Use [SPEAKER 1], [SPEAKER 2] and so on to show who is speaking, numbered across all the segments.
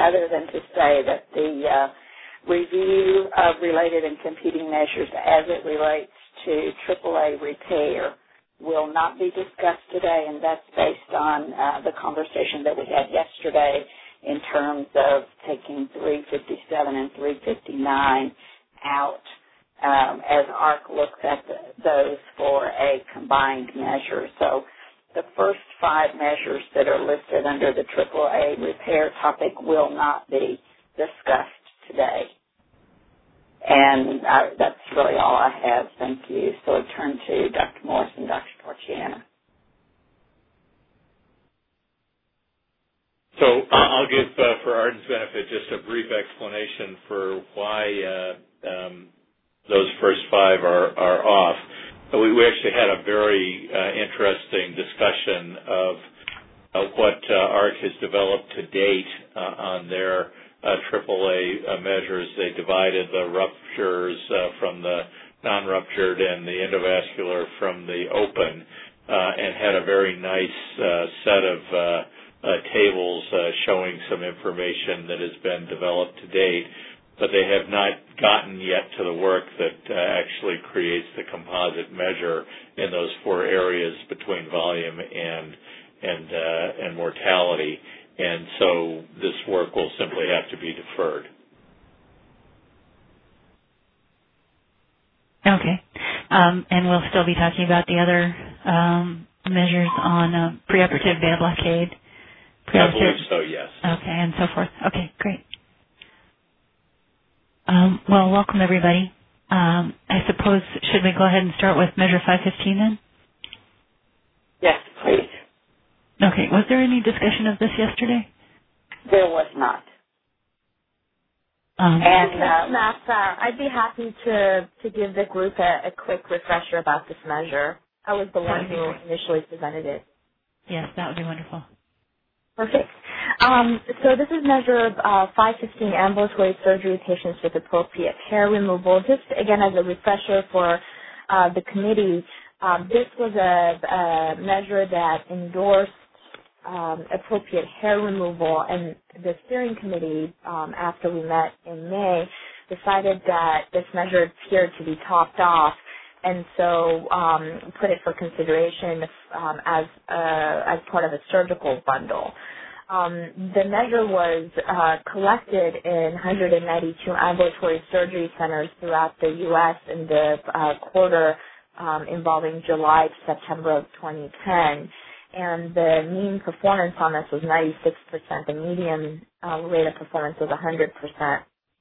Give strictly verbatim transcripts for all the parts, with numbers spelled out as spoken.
[SPEAKER 1] other than to say that the uh, review of related and competing measures as it relates to triple A repair will not be discussed today, and that's based on uh, the conversation that we had yesterday in terms of taking three fifty-seven and three fifty-nine out um, as A R C looks at the, those for a combined measure. So the first five measures that are listed under the triple A repair topic will not be discussed today. And uh, that's really all I have. Thank you. So I turn to Doctor Morris and Doctor Torchiana.
[SPEAKER 2] So uh, I'll give, uh, for Arden's benefit, just a brief explanation for why uh, um, those first five are, are off. We, we actually had a very uh, interesting discussion of uh, what uh, A R C has developed to date uh, on their uh, triple A uh, measures. They divided the ruptures uh, from the non-ruptured and the endovascular from the open uh, and had a very nice uh, set of uh, Uh, tables uh, showing some information that has been developed to date, but they have not gotten yet to the work that uh, actually creates the composite measure in those four areas between volume and and uh, and mortality, and so this work will simply have to be deferred.
[SPEAKER 3] Okay, um, and we'll still be talking about the other um, measures on uh, preoperative beta blockade.
[SPEAKER 2] I believe so, yes.
[SPEAKER 3] Okay, and so forth. Okay, great. Um, well, welcome everybody. Um, I suppose, should we go ahead and start with Measure five fifteen then?
[SPEAKER 1] Yes, please.
[SPEAKER 3] Okay, was there any discussion of this yesterday?
[SPEAKER 1] There was not.
[SPEAKER 4] Um, and um, Matt, uh, I'd be happy to, to give the group a, a quick refresher about this measure. I was the one who initially presented it.
[SPEAKER 3] Yes, that would be wonderful.
[SPEAKER 4] Perfect. Um, so this is measure uh, five fifteen ambulatory surgery patients with appropriate hair removal. Just again as a refresher for uh, the committee, um, this was a, a measure that endorsed um, appropriate hair removal, and the steering committee, um, after we met in May, decided that this measure appeared to be topped off, and so um, put it for consideration um, as uh, as part of a surgical bundle. Um, the measure was uh, collected in one hundred ninety-two ambulatory surgery centers throughout the U S in the uh, quarter um, involving July to September of twenty ten, and the mean performance on this was ninety-six percent. The median uh, rate of performance was one hundred percent.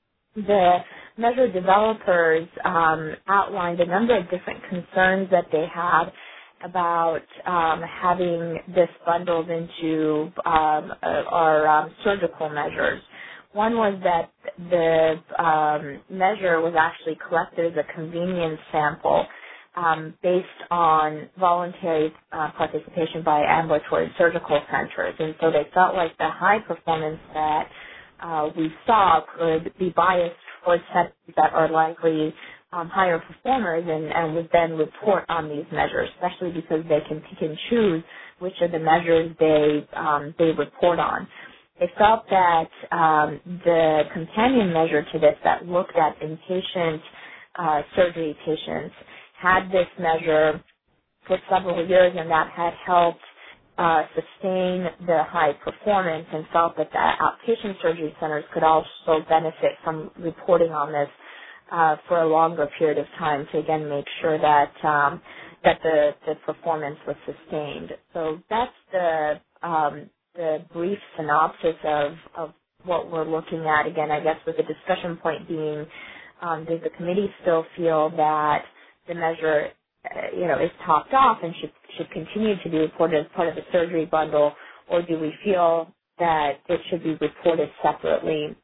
[SPEAKER 4] The measure developers um, outlined a number of different concerns that they had about um, having this bundled into um, our um, surgical measures. One was that the um, measure was actually collected as a convenience sample um, based on voluntary uh, participation by ambulatory surgical centers, and so they felt like the high performance that uh, we saw could be biased towards centers that are likely um, higher performers and, and would then report on these measures, especially because they can pick and choose which of the measures they um, they report on. They felt that um, the companion measure to this that looked at inpatient uh, surgery patients had this measure for several years, and that had helped uh, sustain the high performance, and felt that the outpatient surgery centers could also benefit from reporting on this uh, for a longer period of time to, again, make sure that um, that the, the performance was sustained. So that's the um, the brief synopsis of, of what we're looking at. Again, I guess with the discussion point being, um, does the committee still feel that the measure, uh, you know, is topped off and should should continue to be reported as part of the surgery bundle, or do we feel that it should be reported separately?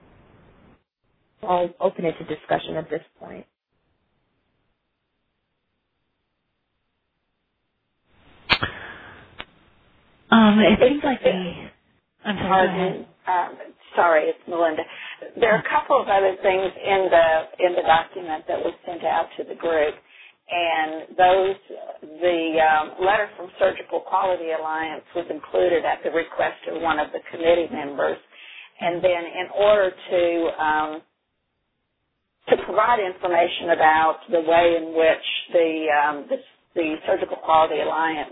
[SPEAKER 4] I'll open it to discussion at this point.
[SPEAKER 3] Um, it seems like the... I'm sorry,
[SPEAKER 1] Pardon, um, sorry, it's Melinda. There are a couple of other things in the in the document that was sent out to the group, and those, the um, letter from Surgical Quality Alliance was included at the request of one of the committee members, And then in order to um, to provide information about the way in which the, um, the, the Surgical Quality Alliance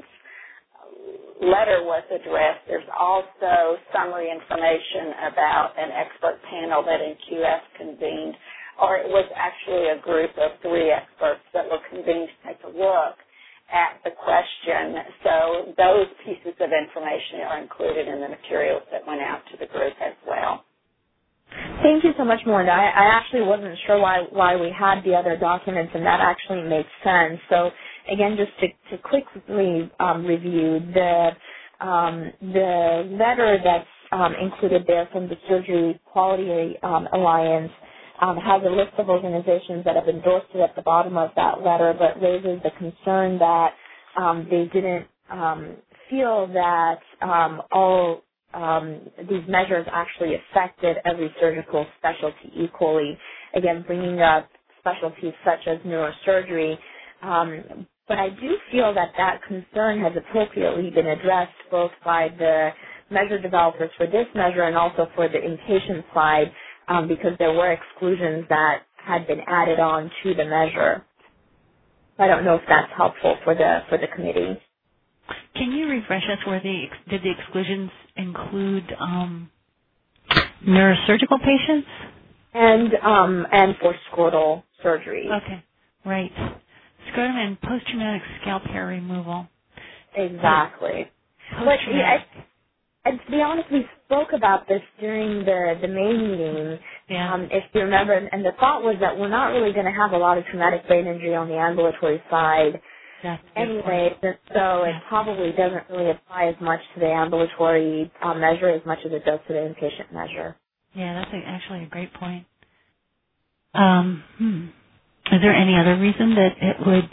[SPEAKER 1] letter was addressed, there's also summary information about an expert panel that N Q S convened, or it was actually a group of three experts that were convened to take a look at the question. So those pieces of information are included in the materials that went out to the group as well.
[SPEAKER 4] Thank you so much, Melinda. I, I actually wasn't sure why why we had the other documents, and that actually makes sense. So again, just to, to quickly um, review, the um, the letter that's um, included there from the Surgery Quality um, Alliance um, has a list of organizations that have endorsed it at the bottom of that letter, but raises the concern that um, they didn't um, feel that um, all Um, these measures actually affected every surgical specialty equally, again, bringing up specialties such as neurosurgery. Um, but I do feel that that concern has appropriately been addressed both by the measure developers for this measure and also for the inpatient side, um, because there were exclusions that had been added on to the measure. I don't know if that's helpful for the for the committee.
[SPEAKER 3] Can you refresh us where the did the exclusions include um, neurosurgical patients?
[SPEAKER 4] And um, and for scrotal surgery.
[SPEAKER 3] Okay, right. Scrotum and post-traumatic scalp hair removal.
[SPEAKER 4] Exactly. But yeah, and to be honest, we spoke about this during the, the May meeting,
[SPEAKER 3] yeah.
[SPEAKER 4] um, if you remember, and the thought was that we're not really going to have a lot of traumatic brain injury on the ambulatory side. Anyway, so it probably doesn't really apply as much to the ambulatory uh, measure as much as it does to the inpatient measure.
[SPEAKER 3] Yeah, that's a, actually a great point. Um, hmm. Is there any other reason that it would,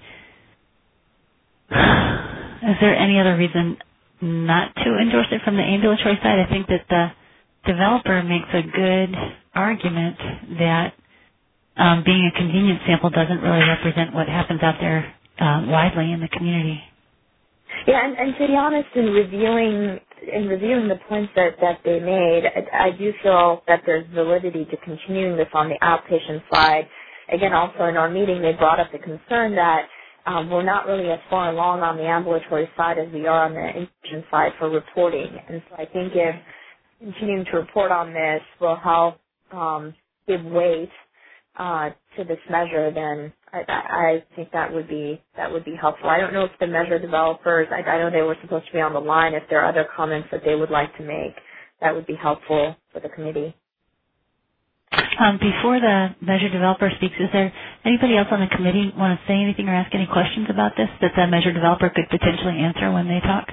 [SPEAKER 3] is there any other reason not to endorse it from the ambulatory side? I think that the developer makes a good argument that um, being a convenience sample doesn't really represent what happens out there Uh, widely in the community.
[SPEAKER 4] Yeah, and, and to be honest, in reviewing in reviewing the points that, that they made, I, I do feel that there's validity to continuing this on the outpatient side. Again, also in our meeting, they brought up the concern that um, we're not really as far along on the ambulatory side as we are on the inpatient side for reporting. And so I think if continuing to report on this will help um, give weight uh, to this measure, then I, I think that would be that would be helpful. I don't know if the measure developers, I, I know they were supposed to be on the line. If there are other comments that they would like to make, that would be helpful for the committee.
[SPEAKER 3] Um, before the measure developer speaks, is there anybody else on the committee want to say anything or ask any questions about this that the measure developer could potentially answer when they talk?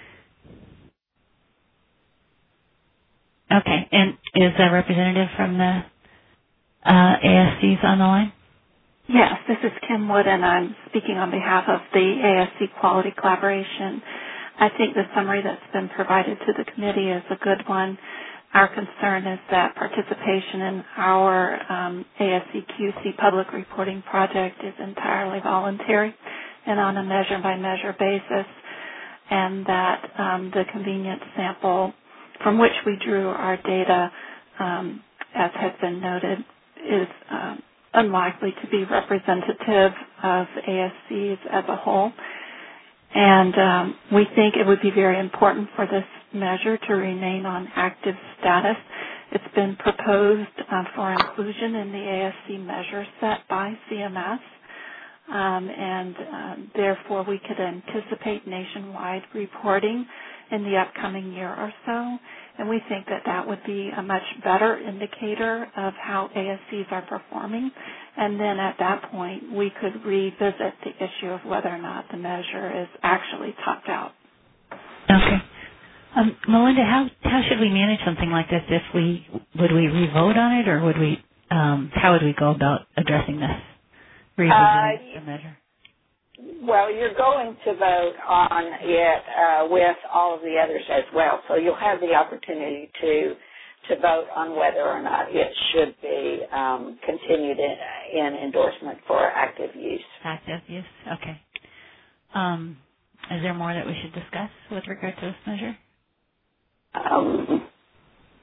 [SPEAKER 3] Okay, and is a representative from the uh, A S Cs on the line?
[SPEAKER 5] Yes, this is Kim Wood, and I'm speaking on behalf of the A S C Quality Collaboration. I think the summary that's been provided to the committee is a good one. Our concern is that participation in our um, A S C Q C public reporting project is entirely voluntary and on a measure-by-measure basis, and that um, the convenience sample from which we drew our data, um, as has been noted, is um, unlikely to be representative of A S Cs as a whole. And um, we think it would be very important for this measure to remain on active status. It's been proposed uh, for inclusion in the A S C measure set by C M S, um, and uh, therefore we could anticipate nationwide reporting in the upcoming year or so. And we think that that would be a much better indicator of how A S Cs are performing. And then at that point, we could revisit the issue of whether or not the measure is actually topped out.
[SPEAKER 3] Okay. Um, Melinda, how how should we manage something like this? If we would we re-vote on it, or would we? Um, how would we go about addressing this? Revisiting uh, the measure.
[SPEAKER 1] Well, you're going to vote on it uh, with all of the others as well, so you'll have the opportunity to to vote on whether or not it should be um, continued in, in endorsement for active use.
[SPEAKER 3] Active use, okay. Um, is there more that we should discuss with regard to this measure?
[SPEAKER 1] Um,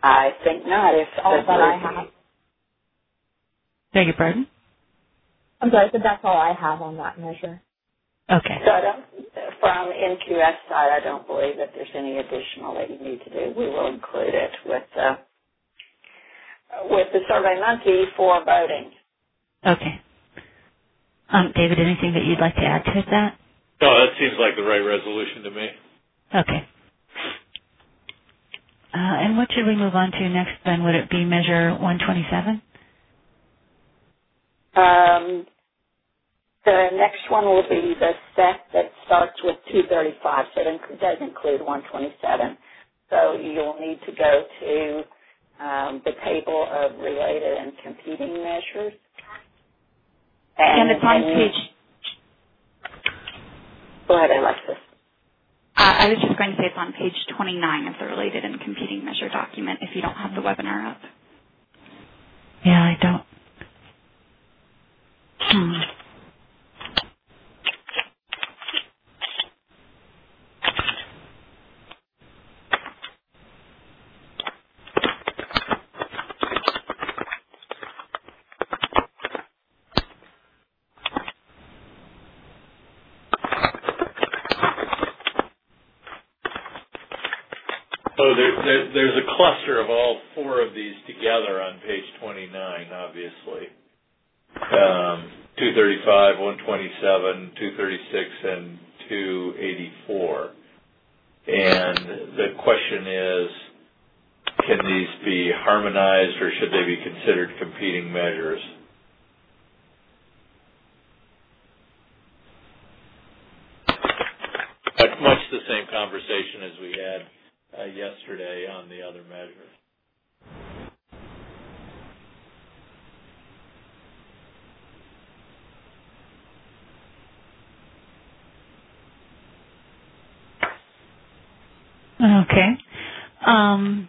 [SPEAKER 1] I think not. If
[SPEAKER 4] all that I have.
[SPEAKER 3] Beg your pardon?
[SPEAKER 4] I'm sorry, so that's all I have on that measure.
[SPEAKER 3] Okay.
[SPEAKER 1] So I don't, from N Q S side, I don't believe that there's any additional that you need to do. We will include it with uh, with the SurveyMonkey for voting.
[SPEAKER 3] Okay. Um, David, anything that you'd like to add to that?
[SPEAKER 2] No, that seems like the right resolution to me.
[SPEAKER 3] Okay. Uh, and what should we move on to next then? Would it be Measure one twenty-seven?
[SPEAKER 1] Um, the next one will be the set that starts with two thirty-five, so it does include one twenty-seven. So you'll need to go to um, the table of related and competing measures.
[SPEAKER 6] And, and it's on
[SPEAKER 1] and
[SPEAKER 6] page...
[SPEAKER 1] Go ahead, Alexis.
[SPEAKER 6] Uh, I was just going to say it's on page twenty-nine of the related and competing measure document if you don't have the webinar up.
[SPEAKER 3] Yeah, I don't. Hmm.
[SPEAKER 2] So there, there, there's a cluster of all four of these together on page twenty-nine, obviously. Um, two thirty-five, one twenty-seven, two thirty-six, and two eighty-four. And the question is, can these be harmonized or should they be considered competing measures? That's much the same conversation as we had uh, yesterday on the other measures.
[SPEAKER 3] Okay. Um,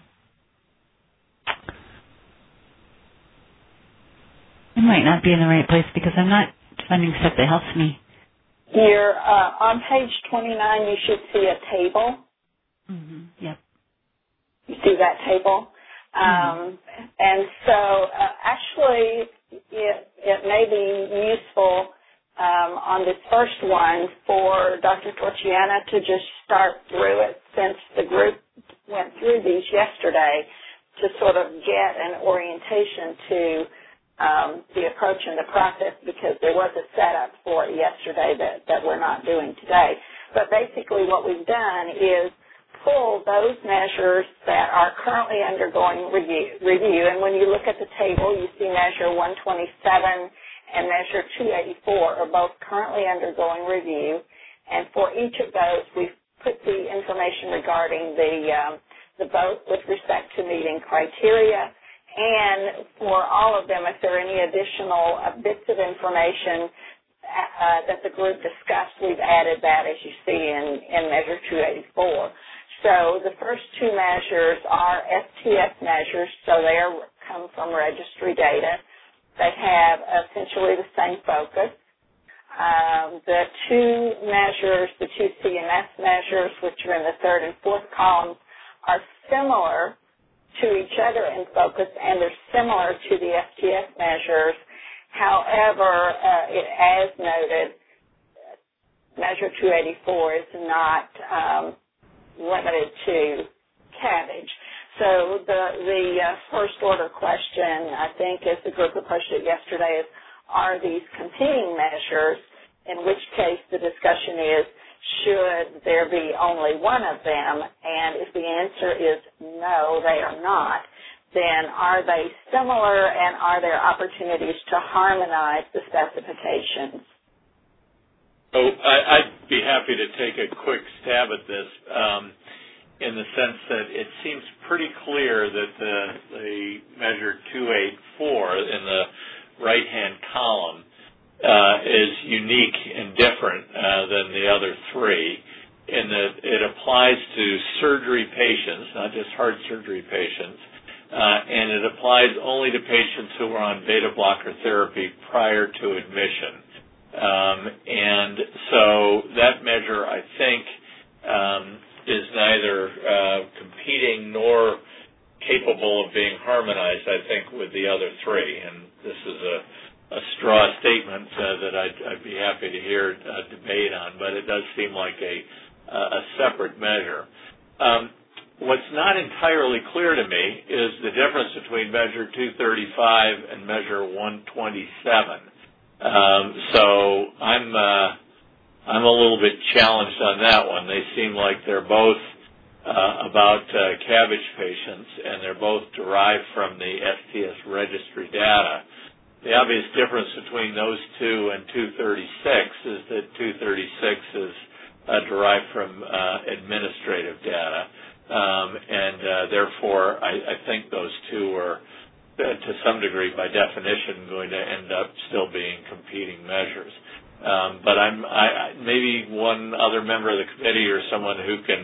[SPEAKER 3] I might not be in the right place because I'm not finding stuff that helps me.
[SPEAKER 1] You're uh, on page twenty-nine. You should see a table.
[SPEAKER 3] Mm-hmm. Yep.
[SPEAKER 1] You see that table?
[SPEAKER 3] Mm-hmm.
[SPEAKER 1] Um, and so uh, actually it, it may be useful um, on this first one for Doctor Torchiana to just start through it since the group went through these yesterday to sort of get an orientation to um, the approach and the process because there was a setup for it yesterday that, that we're not doing today. But basically what we've done is pull those measures that are currently undergoing review. review. And when you look at the table, you see measure one twenty-seven and measure two eighty-four are both currently undergoing review. And for each of those, we've put the information regarding the, um, the vote with respect to meeting criteria. And for all of them, if there are any additional uh, bits of information uh, that the group discussed, we've added that, as you see in, in measure two eighty-four. So the first two measures are S T S measures, so they are, come from registry data. They have essentially the same focus. Um, the two measures, the two C M S measures, which are in the third and fourth columns, are similar to each other in focus, and they're similar to the S T S measures. However, uh, it, as noted, measure two eighty-four is not um, limited to cabbage. So the, the uh, first order question, I think, as the group approached it yesterday, is are these competing measures, in which case the discussion is, should there be only one of them? And if the answer is no, they are not, then are they similar and are there opportunities to harmonize the specifications?
[SPEAKER 2] So I, I'd be happy to take a quick stab at this um, in the sense that it seems pretty clear that the, the measure two eighty-four in the right-hand column uh, is unique and different uh, than the other three in that it applies to surgery patients, not just heart surgery patients, uh, and it applies only to patients who were on beta blocker therapy prior to admission. Um, and so that measure, I think, um, is neither uh, competing nor capable of being harmonized, I think, with the other three. And this is a, a straw statement uh, that I'd, I'd be happy to hear a debate on, but it does seem like a, a separate measure. Um, what's not entirely clear to me is the difference between Measure two thirty-five and Measure one twenty-seven. Um, so I'm uh, I'm a little bit challenged on that one. They seem like they're both uh, about uh, cabbage patients, and they're both derived from the S T S registry data. The obvious difference between those two and two thirty-six is that two thirty-six is uh, derived from uh, administrative data, um, and uh, therefore I, I think those two are, uh, to some degree, by definition, going to end up still being competing measures. Um, but I'm I, I, maybe one other member of the committee or someone who can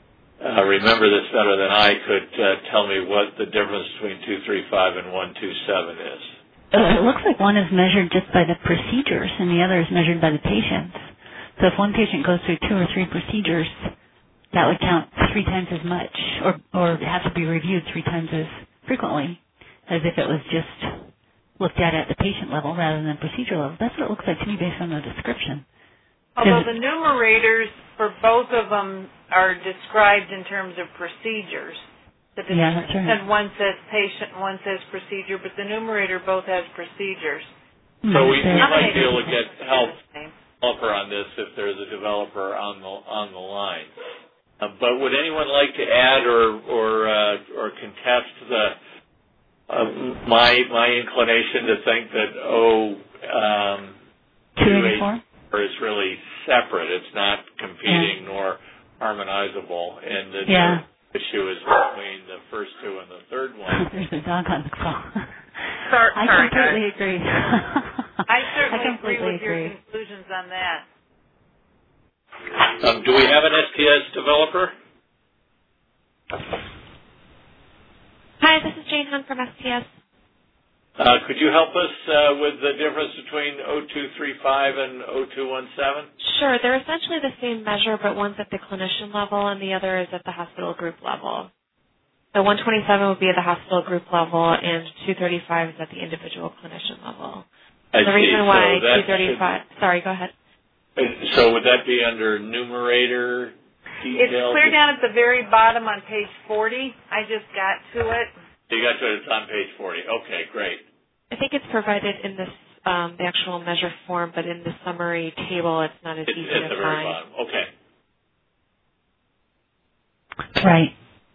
[SPEAKER 2] uh, remember this better than I could uh, tell me what the difference between two thirty-five and one twenty-seven is.
[SPEAKER 3] Uh, it looks like one is measured just by the procedures and the other is measured by the patients. So if one patient goes through two or three procedures, that would count three times as much, or or have to be reviewed three times as frequently as if it was just looked at at the patient level rather than procedure level. That's what it looks like to me based on the description.
[SPEAKER 7] Although the numerators for both of them are described in terms of procedures. The
[SPEAKER 3] yeah, that's right.
[SPEAKER 7] And one says patient and one says procedure, but the numerator both has procedures.
[SPEAKER 2] So we, we might be able to get help developer on this if there's a developer on the on the line. Uh, but would anyone like to add or or uh, or contest the uh, my my inclination to think that oh um,
[SPEAKER 3] two eighty-four
[SPEAKER 2] is really separate? It's not competing yeah. nor harmonizable, and the
[SPEAKER 3] yeah.
[SPEAKER 2] issue is between the first two and the third one.
[SPEAKER 3] There's a dog on the call.
[SPEAKER 7] Sorry,
[SPEAKER 3] I
[SPEAKER 7] sorry,
[SPEAKER 3] completely
[SPEAKER 7] guys.
[SPEAKER 3] agree.
[SPEAKER 7] I certainly
[SPEAKER 3] I
[SPEAKER 7] agree with
[SPEAKER 3] agree.
[SPEAKER 7] your conclusions on that.
[SPEAKER 2] Um, do we have an S T S developer?
[SPEAKER 8] Hi, this is Jane Hunt from S T S.
[SPEAKER 2] Uh, could you help us uh, with the difference between oh two thirty-five and oh two seventeen?
[SPEAKER 8] Sure. They're essentially the same measure, but one's at the clinician level and the other is at the hospital group level. So one twenty-seven would be at the hospital group level, and two thirty-five is at the individual clinician level.
[SPEAKER 2] I
[SPEAKER 8] the
[SPEAKER 2] see.
[SPEAKER 8] reason why
[SPEAKER 2] so
[SPEAKER 8] two thirty-five, should, sorry, go ahead.
[SPEAKER 2] So would that be under numerator details?
[SPEAKER 7] It's clear down at the very bottom on page forty. I just got to it.
[SPEAKER 2] You got to it. It's on page forty. Okay, great.
[SPEAKER 8] I think it's provided in this um, the actual measure form, but in the summary table, it's not as
[SPEAKER 2] it's,
[SPEAKER 8] easy
[SPEAKER 2] it's
[SPEAKER 8] to
[SPEAKER 2] the
[SPEAKER 8] find.
[SPEAKER 2] very bottom. Okay.
[SPEAKER 3] Right.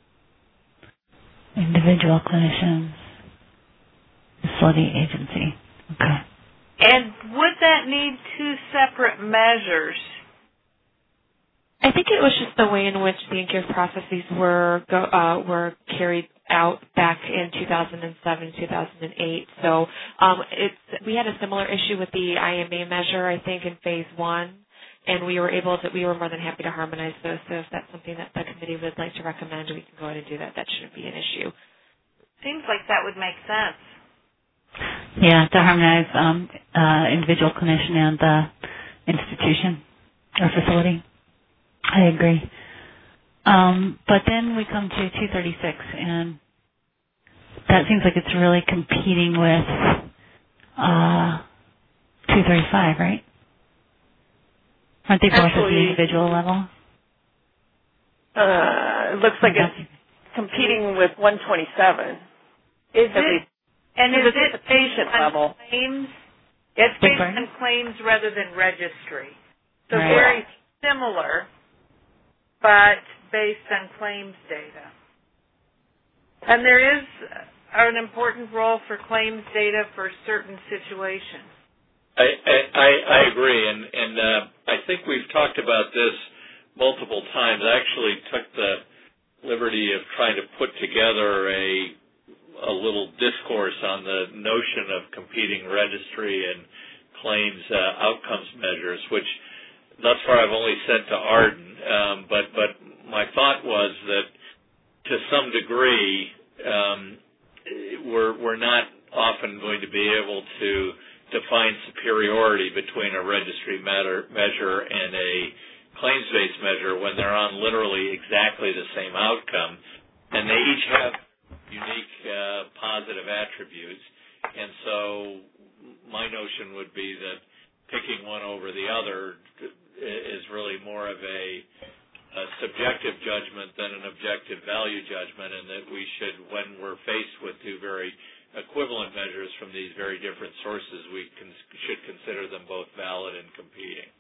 [SPEAKER 3] Individual clinicians, facility agency. Okay.
[SPEAKER 7] And would that need two separate measures?
[SPEAKER 8] I think it was just the way in which the N C A R E S processes were go, uh, were carried out back in two thousand seven, two thousand eight. So um, it's we had a similar issue with the I M A measure, I think, in phase one, and we were able to we were more than happy to harmonize those. So if that's something that the committee would like to recommend, we can go ahead and do that. That shouldn't be an issue.
[SPEAKER 7] Seems like that would make sense.
[SPEAKER 3] Yeah, to harmonize um, uh, individual clinician and the institution or facility. I agree. Um, but then we come to two thirty-six, and that seems like it's really competing with uh, two thirty-five, right? Aren't they both
[SPEAKER 7] Actually,
[SPEAKER 3] at the individual level?
[SPEAKER 9] Uh, it looks like it's competing with one twenty-seven.
[SPEAKER 7] Is it? And is it
[SPEAKER 9] the patient
[SPEAKER 7] on
[SPEAKER 9] level?
[SPEAKER 7] Claims? It's based on claims rather than registry. So
[SPEAKER 3] right.
[SPEAKER 7] very similar, but based on claims data. And there is an important role for claims data for certain situations.
[SPEAKER 2] I, I, I agree, and, and uh, I think we've talked about this multiple times. I actually took the liberty of trying to put together a a little discourse on the notion of competing registry and claims uh, outcomes measures, which thus far I've only sent to Arden, um, but but my thought was that to some degree um, we're we're not often going to be able to define superiority between a registry matter, measure and a claims-based measure when they're on literally exactly the same outcome, and they each have unique uh, positive attributes. And so my notion would be that picking one over the other is really more of a, a subjective judgment than an objective value judgment, and that we should, when we're faced with two very equivalent measures from these very different sources, we can, should consider them both valid and competing.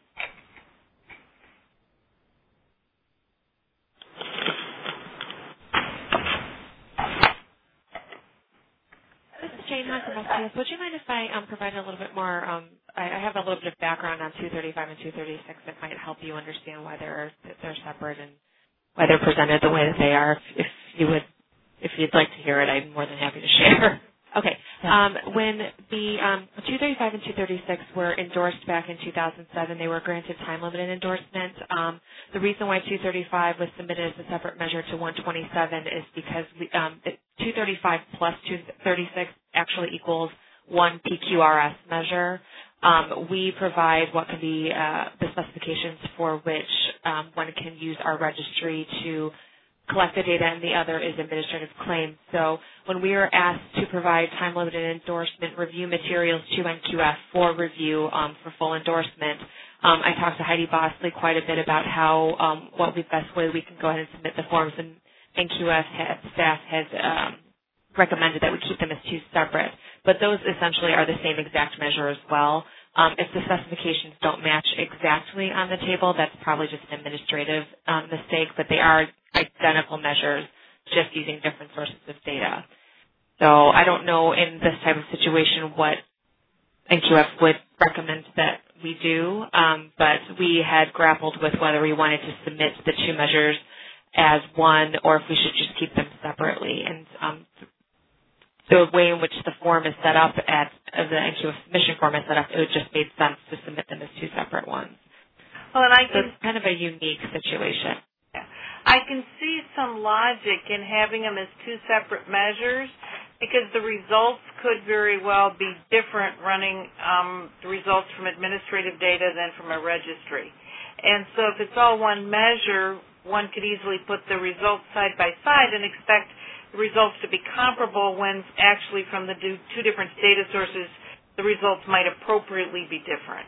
[SPEAKER 8] This is Jane Hunt from S P S. Would you mind if I um, provide a little bit more? Um, I, I have a little bit of background on two thirty-five and two thirty-six that might help you understand why they're they're separate and why they're presented the way that they are. If, if you would, if you'd like to hear it, I'm more than happy to share. Okay. Um, when the um, two thirty-five and two thirty-six were endorsed back in two thousand seven, they were granted time-limited endorsement. Um, the reason why two thirty-five was submitted as a separate measure to one twenty-seven is because we, um, it, two thirty-five plus two thirty-six actually equals one P Q R S measure. Um, we provide what can be uh, the specifications for which um, one can use our registry to collect the data, and the other is administrative claims. So when we are asked to provide time-limited endorsement review materials to N Q F for review um, for full endorsement, um, I talked to Heidi Bosley quite a bit about how um, what the best way we can go ahead and submit the forms, and N Q F has, staff has um, recommended that we keep them as two separate. But those essentially are the same exact measure as well. Um, if the specifications don't match exactly on the table, that's probably just an administrative um, mistake, but they are identical measures, just using different sources of data. So I don't know in this type of situation what N Q F would recommend that we do, um, but we had grappled with whether we wanted to submit the two measures as one or if we should just keep them separately. And um, the way in which the form is set up, at uh, the N Q F submission form is set up, it just made sense to submit them as two separate ones.
[SPEAKER 7] Well, and I
[SPEAKER 8] so
[SPEAKER 7] can,
[SPEAKER 8] it's kind of a unique situation.
[SPEAKER 7] I can see some logic in having them as two separate measures because the results could very well be different running um, the results from administrative data than from a registry. And so if it's all one measure, one could easily put the results side by side and expect the results to be comparable when actually from the two different data sources, the results might appropriately be different.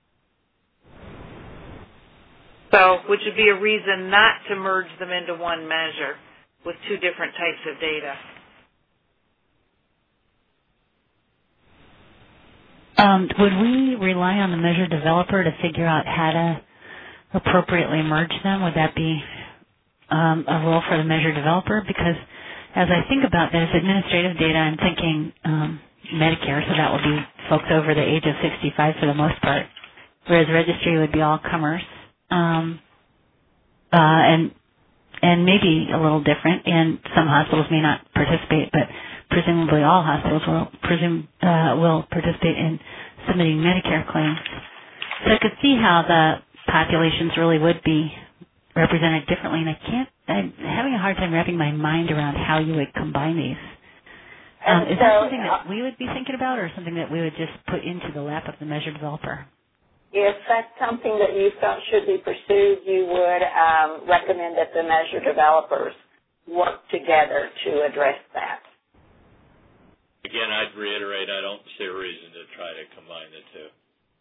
[SPEAKER 7] So, which would be a reason not to merge them into one measure with two different types of data.
[SPEAKER 3] Um, would we rely on the measure developer to figure out how to appropriately merge them? Would that be um, a role for the measure developer? Because as I think about this administrative data, I'm thinking um, Medicare, so that would be folks over the age of sixty-five for the most part, whereas registry would be all comers. Um, uh, and and maybe a little different, and some hospitals may not participate, but presumably all hospitals will presume uh, will participate in submitting Medicare claims. So I could see how the populations really would be represented differently, and I can't. I'm having a hard time wrapping my mind around how you would combine these. Um, is
[SPEAKER 1] so,
[SPEAKER 3] that something that we would be thinking about, or something that we would just put into the lap of the measure developer?
[SPEAKER 1] If that's something that you felt should be pursued, you would um, recommend that the measure developers work together to address that.
[SPEAKER 2] Again, I'd reiterate, I don't see a reason to try to combine the two.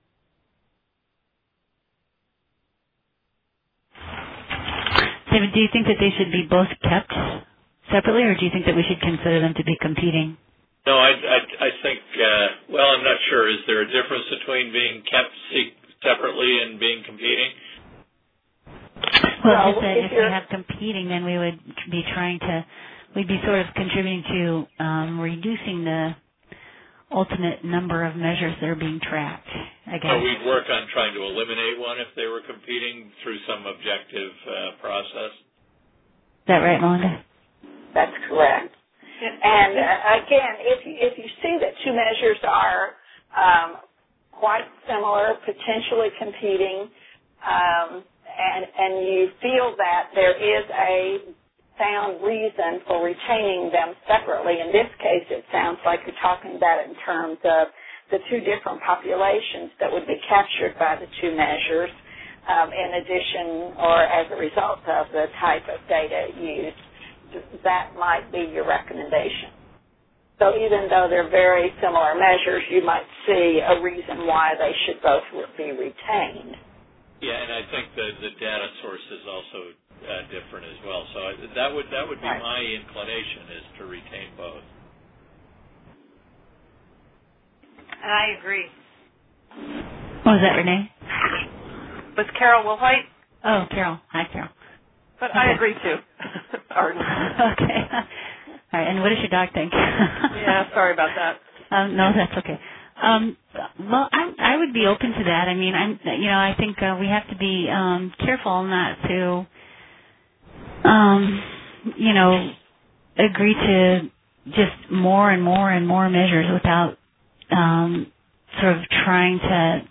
[SPEAKER 3] David, do you think that they should be both kept separately, or do you think that we should consider them to be competing?
[SPEAKER 2] No, I, I, I think, uh, well, I'm not sure. Is there a difference between being kept separately and being competing?
[SPEAKER 3] Well,
[SPEAKER 1] well
[SPEAKER 3] just that
[SPEAKER 1] if,
[SPEAKER 3] if we have competing, then we would be trying to, we'd be sort of contributing to um, reducing the ultimate number of measures that are being tracked, I guess.
[SPEAKER 2] So we'd work on trying to eliminate one if they were competing through some objective uh, process?
[SPEAKER 3] Is that right, Melinda?
[SPEAKER 1] That's correct. And uh, again, if you, if you see that two measures are um, quite similar, potentially competing, um, and, and you feel that there is a sound reason for retaining them separately, in this case it sounds like you're talking about it in terms of the two different populations that would be captured by the two measures, um, in addition or as a result of the type of data used. that might be your recommendation. So even though they're very similar measures, you might see a reason why they should both be retained.
[SPEAKER 2] Yeah, and I think the, the data source is also uh, different as well. So I, that would that would be right. My inclination is to retain both.
[SPEAKER 7] And I agree.
[SPEAKER 3] What was that, Renee?
[SPEAKER 7] Was Carol Wilhite?
[SPEAKER 3] Oh, Carol. Hi, Carol.
[SPEAKER 9] But
[SPEAKER 3] okay.
[SPEAKER 9] I agree too. Arden.
[SPEAKER 3] Okay. All right. And what does your dog think?
[SPEAKER 9] Yeah, sorry about that.
[SPEAKER 3] Um, no, that's okay. Um, well, I, I would be open to that. I mean, I'm, you know, I think uh, we have to be um, careful not to, um, you know, agree to just more and more and more measures without um, sort of trying to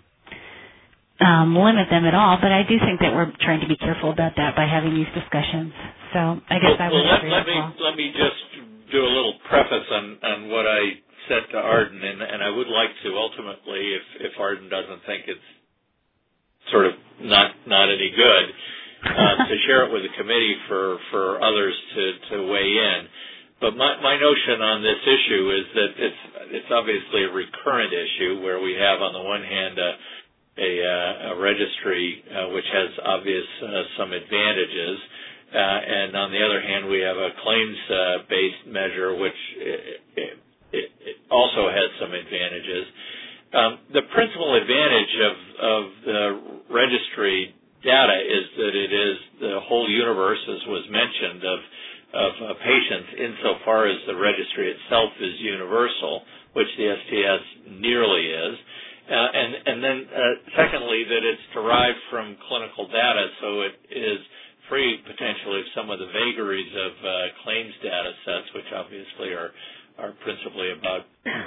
[SPEAKER 3] um, limit them at all. But I do think that we're trying to be careful about that by having these discussions. So I guess
[SPEAKER 2] well,
[SPEAKER 3] I would
[SPEAKER 2] well,
[SPEAKER 3] agree
[SPEAKER 2] let, let
[SPEAKER 3] as
[SPEAKER 2] me
[SPEAKER 3] well.
[SPEAKER 2] let me just do a little preface on, on what I said to Arden, and, and I would like to ultimately, if, if Arden doesn't think it's sort of not not any good, uh, to share it with the committee for, for others to, to weigh in. But my, my notion on this issue is that it's it's obviously a recurrent issue where we have on the one hand a a, a registry uh, which has obvious uh, some advantages. Uh, and on the other hand, we have a claims-based uh, measure, which it, it, it also has some advantages. Um, the principal advantage of, of the registry data is that it is the whole universe, as was mentioned, of, of uh, patients insofar as the registry itself is universal, which the S T S nearly is. Uh, and, and then, uh, secondly, that it's derived from clinical data, so it is free potentially of some of the vagaries of uh, claims data sets, which obviously are are principally about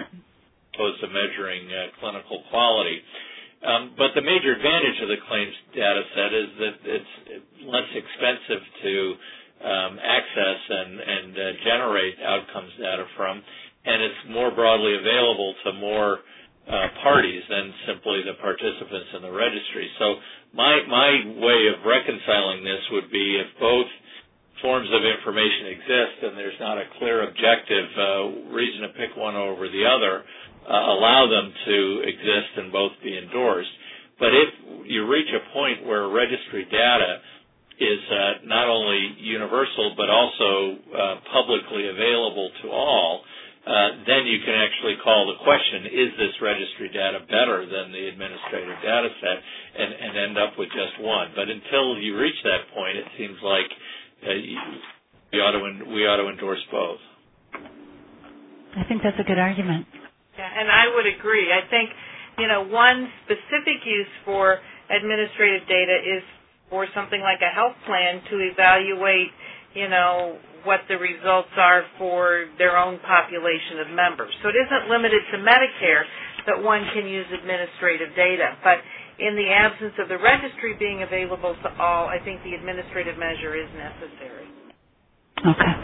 [SPEAKER 2] opposed to measuring uh, clinical quality. Um, but the major advantage of the claims data set is that it's less expensive to um, access and, and uh, generate outcomes data from, and it's more broadly available to more uh, parties than simply the participants in the registry. So my my way of reconciling this would be if both forms of information exist and there's not a clear objective uh, reason to pick one over the other, uh, allow them to exist and both be endorsed. But if you reach a point where registry data is uh, not only universal but also uh, publicly available to all, Uh, then you can actually call the question, is this registry data better than the administrative data set, and, and end up with just one. But until you reach that point, it seems like uh, you, we, ought to, we ought to endorse both.
[SPEAKER 3] I think that's a good argument.
[SPEAKER 7] Yeah, and I would agree. I think, you know, one specific use for administrative data is for something like a health plan to evaluate, you know, what the results are for their own population of members. So it isn't limited to Medicare that one can use administrative data. But in the absence of the registry being available to all, I think the administrative measure is necessary.
[SPEAKER 3] Okay.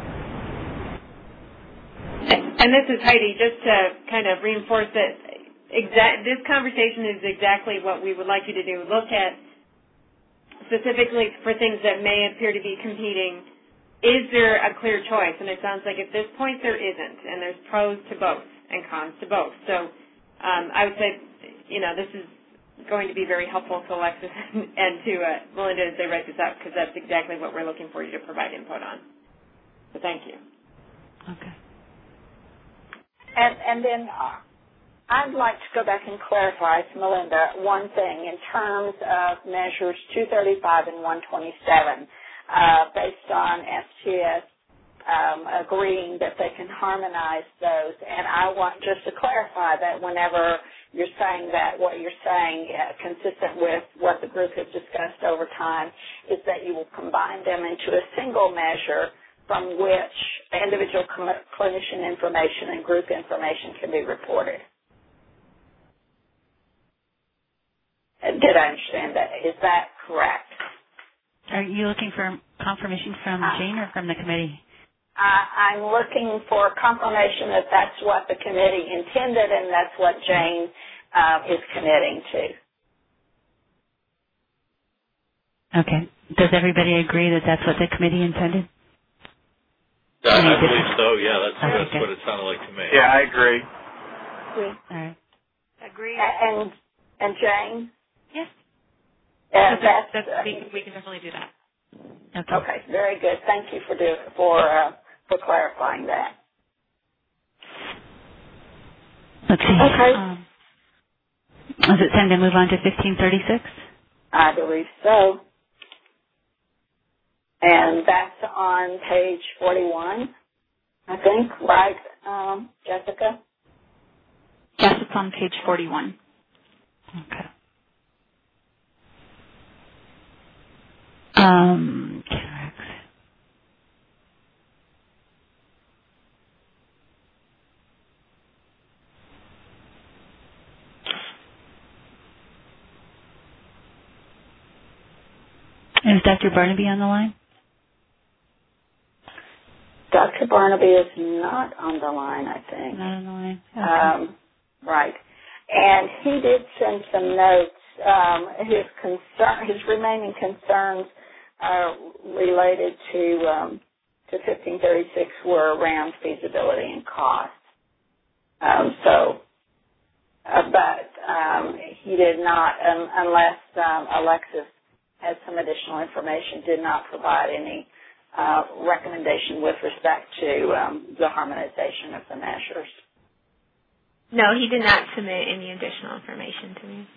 [SPEAKER 10] And this is Heidi, just to kind of reinforce that exact, this conversation is exactly what we would like you to do. Look at specifically for things that may appear to be competing. Is there a clear choice? And it sounds like at this point there isn't, and there's pros to both and cons to both. So um, I would say, you know, this is going to be very helpful to Alexis and to uh, Melinda as they write this up, because that's exactly what we're looking for you to provide input on. So thank you.
[SPEAKER 3] Okay.
[SPEAKER 1] And, and then uh, I'd like to go back and clarify to Melinda one thing in terms of measures two thirty-five and one twenty-seven. Uh, based on S T S um, agreeing that they can harmonize those. And I want just to clarify that whenever you're saying that, what you're saying, uh, consistent with what the group has discussed over time, is that you will combine them into a single measure from which individual cl- clinician information and group information can be reported. Did I understand that? Is that correct?
[SPEAKER 3] Are you looking for confirmation from uh, Jane or from the committee?
[SPEAKER 1] I, I'm looking for confirmation that that's what the committee intended and that's what Jane uh, is committing to.
[SPEAKER 3] Okay. Does everybody agree that that's what the committee intended?
[SPEAKER 2] I, I believe so. Yeah, that's,
[SPEAKER 3] okay,
[SPEAKER 2] that's
[SPEAKER 3] good.
[SPEAKER 2] what it sounded like to me.
[SPEAKER 11] Yeah, I agree.
[SPEAKER 4] Agree.
[SPEAKER 3] All right.
[SPEAKER 7] Agree.
[SPEAKER 1] And and Jane.
[SPEAKER 8] Yes.
[SPEAKER 1] Uh,
[SPEAKER 8] that's,
[SPEAKER 1] that's,
[SPEAKER 8] that's,
[SPEAKER 1] uh,
[SPEAKER 8] we, we can definitely do that.
[SPEAKER 3] Okay.
[SPEAKER 1] Okay, very good. Thank you for do, for uh, for clarifying that.
[SPEAKER 3] Let's see.
[SPEAKER 1] Okay.
[SPEAKER 3] Um, is it time to move on to fifteen thirty-six?
[SPEAKER 1] I believe so. And that's on page forty-one, I think, right, um, Jessica?
[SPEAKER 6] Yes, it's on page forty-one.
[SPEAKER 3] Okay. Um, cataracts. Is Doctor Barnaby on the line?
[SPEAKER 1] Doctor Barnaby is not on the line, I think.
[SPEAKER 3] Not on the line. Okay.
[SPEAKER 1] Um, right. And he did send some notes. Um, his concern, his remaining concerns uh, related to um, to fifteen thirty-six were around feasibility and cost. Um, so, uh, but um, he did not, um, unless um, Alexis had some additional information, did not provide any uh, recommendation with respect to um, the harmonization of the measures.
[SPEAKER 12] No, he did not submit any additional information to me.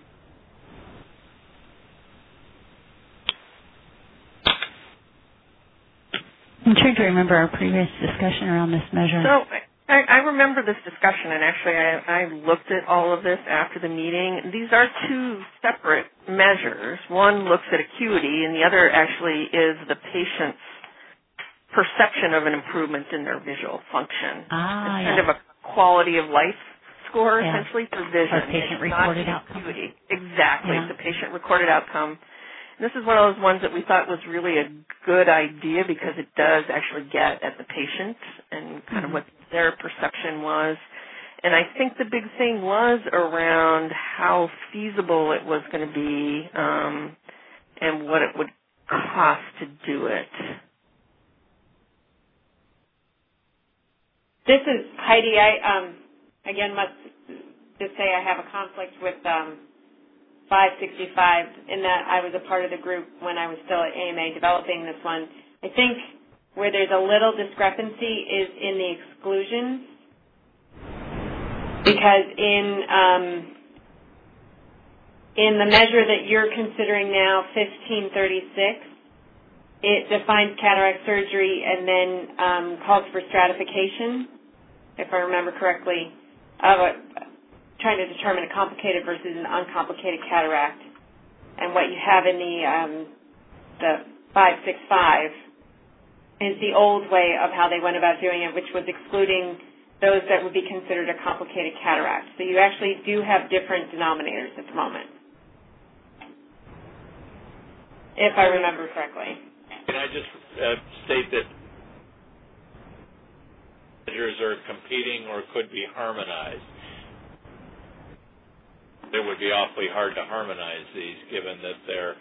[SPEAKER 3] I'm trying to remember our previous discussion around this measure.
[SPEAKER 9] So I, I remember this discussion, and actually I, I looked at all of this after the meeting. These are two separate measures. One looks at acuity, and the other actually is the patient's perception of an improvement in their visual function.
[SPEAKER 3] Ah,
[SPEAKER 9] it's kind
[SPEAKER 3] yeah.
[SPEAKER 9] of a quality of life score,
[SPEAKER 3] yeah.
[SPEAKER 9] essentially, through vision.
[SPEAKER 3] Or patient
[SPEAKER 9] it's
[SPEAKER 3] reported
[SPEAKER 9] not
[SPEAKER 3] outcome.
[SPEAKER 9] acuity. Exactly.
[SPEAKER 3] Yeah.
[SPEAKER 9] It's a patient recorded outcome. And this is one of those ones that we thought was really a good idea because it does actually get at the patient and kind
[SPEAKER 3] mm-hmm.
[SPEAKER 9] of what their perception was. And I think the big thing was around how feasible it was going to be um, and what it would cost to do it.
[SPEAKER 10] This is Heidi. I um, again must just say I have a conflict with um, five sixty-five in that I was a part of the group when I was still at A M A developing this one. I think where there's a little discrepancy is in the exclusions, because in um, in the measure that you're considering now, fifteen thirty-six, it defines cataract surgery and then um, calls for stratification, if I remember correctly, of a, trying to determine a complicated versus an uncomplicated cataract. And what you have in the um, the five sixty-five is the old way of how they went about doing it, which was excluding those that would be considered a complicated cataract. So you actually do have different denominators at the moment, if I remember correctly.
[SPEAKER 2] Can I just uh, state that measures are competing or could be harmonized? It would be awfully hard to harmonize these, given that they're.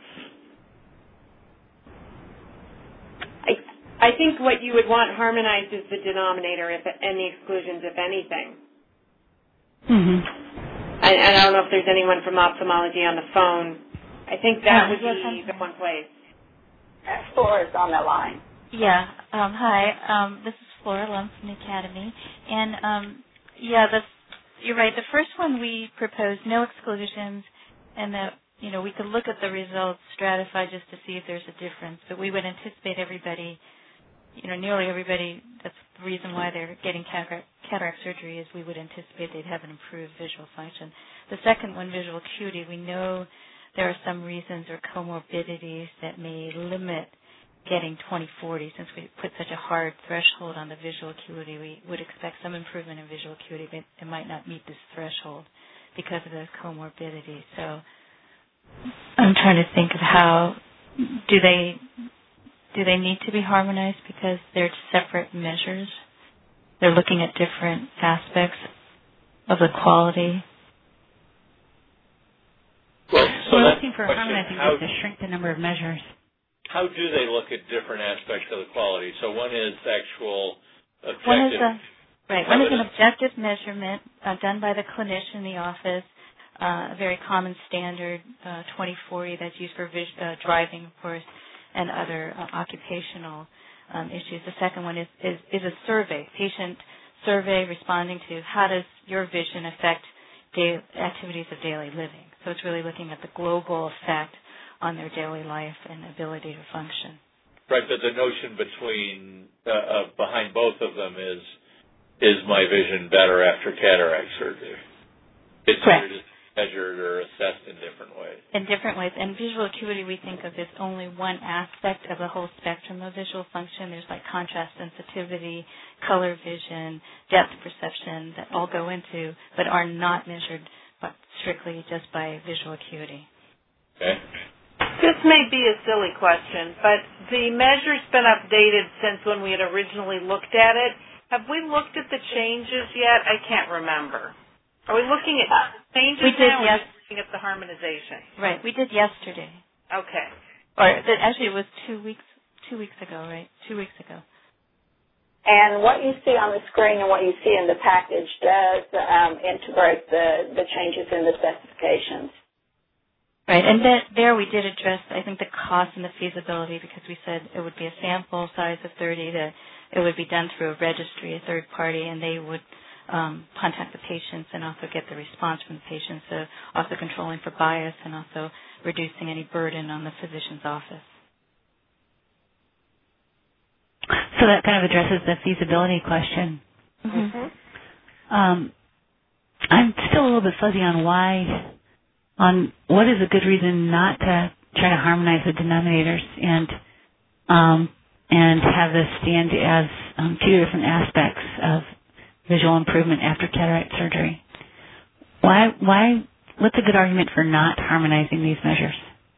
[SPEAKER 10] I, I think what you would want harmonized is the denominator, if and the exclusions, if anything.
[SPEAKER 3] Mm-hmm.
[SPEAKER 10] I, and I don't know if there's anyone from ophthalmology on the phone. I think that would be the one place.
[SPEAKER 1] Flora is on the line.
[SPEAKER 13] Yeah. Um, hi. Um, this is Flora Lum from the Academy. And, um, yeah, the, you're right. The first one we proposed no exclusions, and that, you know, we could look at the results, stratify just to see if there's a difference. But we would anticipate everybody, you know, nearly everybody, that's the reason why they're getting cataract, cataract surgery is we would anticipate they'd have an improved visual function. The second one, visual acuity, we know there are some reasons or comorbidities that may limit getting twenty forty. Since we put such a hard threshold on the visual acuity, we would expect some improvement in visual acuity, but it might not meet this threshold because of those comorbidities. So I'm trying to think of how do they do they need to be harmonized because they're separate measures? They're looking at different aspects of the quality.
[SPEAKER 2] Well, so
[SPEAKER 3] We're
[SPEAKER 2] that's
[SPEAKER 3] looking for
[SPEAKER 2] question,
[SPEAKER 3] harmonizing
[SPEAKER 2] how,
[SPEAKER 3] just to shrink the number of measures.
[SPEAKER 2] how do they look at different aspects of the quality? So one is actual objective.
[SPEAKER 13] One is a, right. One is an objective measurement uh, done by the clinician in the office, uh, a very common standard, uh, twenty forty that's used for vis- uh, driving, of course, and other uh, occupational um, issues. The second one is, is, is a survey, patient survey responding to how does your vision affect day, activities of daily living. So it's really looking at the global effect on their daily life and ability to function.
[SPEAKER 2] Right, but the notion between uh, uh, behind both of them is is my vision better after cataract surgery? It's
[SPEAKER 13] Correct.
[SPEAKER 2] measured or assessed in different ways.
[SPEAKER 13] In different ways. And visual acuity we think of as only one aspect of the whole spectrum of visual function. There's like contrast sensitivity, color vision, depth perception that all go into, but are not measured but strictly just by visual acuity.
[SPEAKER 2] Okay.
[SPEAKER 7] This may be a silly question, but the measure's been updated since when we had originally looked at it. Have we looked at the changes yet? I can't remember. Are we looking at changes
[SPEAKER 13] we did,
[SPEAKER 7] now, or
[SPEAKER 13] yes.
[SPEAKER 7] are we looking at the harmonization?
[SPEAKER 13] Right. We did yesterday.
[SPEAKER 7] Okay.
[SPEAKER 13] Or that actually it was two weeks two weeks ago, right? Two weeks ago.
[SPEAKER 1] And what you see on the screen and what you see in the package does um, integrate the, the changes in the specifications.
[SPEAKER 13] Right, and that, there we did address, I think, the cost and the feasibility because we said it would be a sample size of thirty, that it would be done through a registry, a third party, and they would um, contact the patients and also get the response from the patients, so also controlling for bias and also reducing any burden on the physician's office.
[SPEAKER 3] So that kind of addresses the feasibility question.
[SPEAKER 13] Mm-hmm.
[SPEAKER 3] Um, I'm still a little bit fuzzy on why, on what is a good reason not to try to harmonize the denominators and um, and have this stand as um, two different aspects of visual improvement after cataract surgery. Why? Why? What's a good argument for not harmonizing these measures?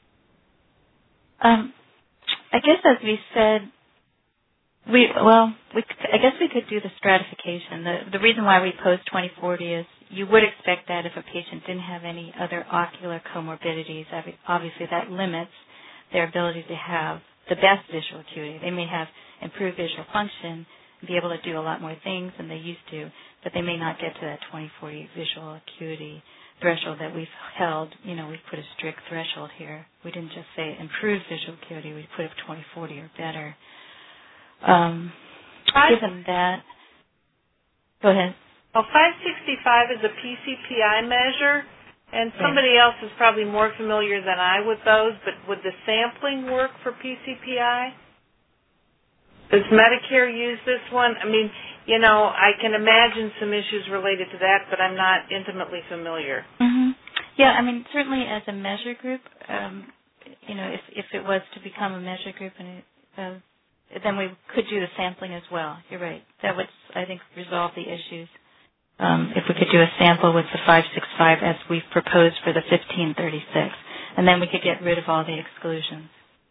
[SPEAKER 13] Um, I guess as we said. We well, we I guess we could do the stratification. The the reason why we pose twenty forty is you would expect that if a patient didn't have any other ocular comorbidities, obviously that limits their ability to have the best visual acuity. They may have improved visual function and be able to do a lot more things than they used to, but they may not get to that twenty forty visual acuity threshold that we've held. You know, we've put a strict threshold here. We didn't just say improved visual acuity. We put it twenty forty or better. Um, given that, go ahead.
[SPEAKER 7] Well, five sixty-five is a P C P I measure, and somebody else is probably more familiar than I with those, but would the sampling work for P C P I? Does Medicare use this one? I mean, you know, I can imagine some issues related to that, but I'm not intimately familiar.
[SPEAKER 13] Mm-hmm. Yeah, I mean, certainly as a measure group, um, you know, if, if it was to become a measure group and it, uh, then we could do the sampling as well. You're right. That would, I think, resolve the issues. Um, if we could do a sample with the five sixty-five as we've proposed for the fifteen thirty-six, and then we could get rid of all the exclusions.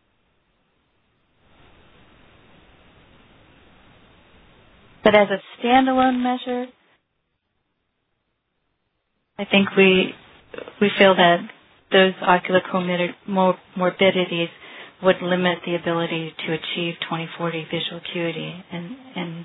[SPEAKER 13] But as a standalone measure, I think we we feel that those ocular comorbidities would limit the ability to achieve twenty forty visual acuity. And, and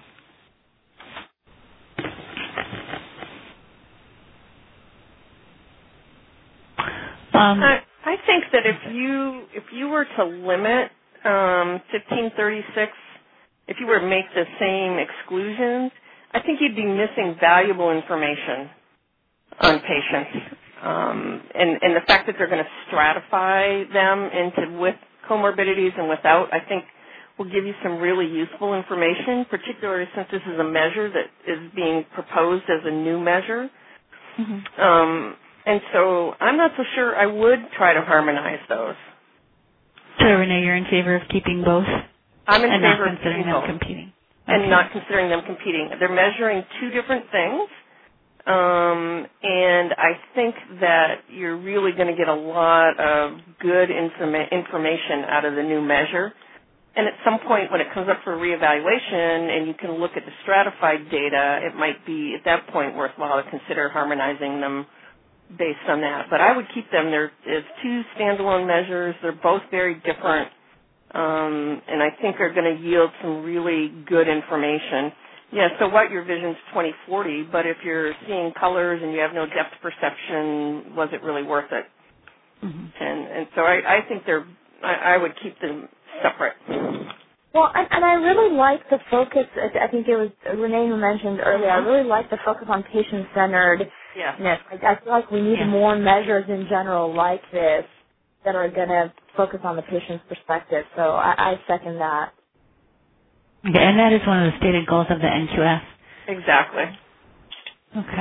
[SPEAKER 9] um, I, I think that if you if you were to limit um, fifteen thirty-six, if you were to make the same exclusions, I think you'd be missing valuable information on patients. Um, and, and the fact that they're going to stratify them into with comorbidities and without, I think will give you some really useful information, particularly since this is a measure that is being proposed as a new measure.
[SPEAKER 13] Mm-hmm.
[SPEAKER 9] Um, and so I'm not so sure I would try to harmonize those.
[SPEAKER 3] So, Renee, you're in favor of keeping both?
[SPEAKER 9] I'm in
[SPEAKER 3] and
[SPEAKER 9] favor
[SPEAKER 3] not
[SPEAKER 9] of
[SPEAKER 3] considering
[SPEAKER 9] keeping
[SPEAKER 3] them
[SPEAKER 9] both.
[SPEAKER 3] competing.
[SPEAKER 9] And
[SPEAKER 3] okay.
[SPEAKER 9] not considering them competing. They're measuring two different things. Um, and I think that you're really going to get a lot of good informa- information out of the new measure. And at some point when it comes up for reevaluation and you can look at the stratified data, it might be at that point worthwhile to consider harmonizing them based on that. But I would keep them. They're as two standalone measures. They're both very different um, and I think are going to yield some really good information. Yeah, so what your vision's twenty forty, but if you're seeing colors and you have no depth perception, was it really worth it? Mm-hmm. And and so I, I think they're, I, I would keep them separate.
[SPEAKER 4] Well, and, and I really like the focus, I think it was Renee who mentioned earlier, I really like the focus on patient-centeredness.
[SPEAKER 9] Yeah.
[SPEAKER 4] I, I feel like we need yeah. more measures in general like this that are going to focus on the patient's perspective. So I, I second that.
[SPEAKER 3] Okay, and that is one of the stated goals of the N Q F.
[SPEAKER 9] Exactly.
[SPEAKER 3] Okay.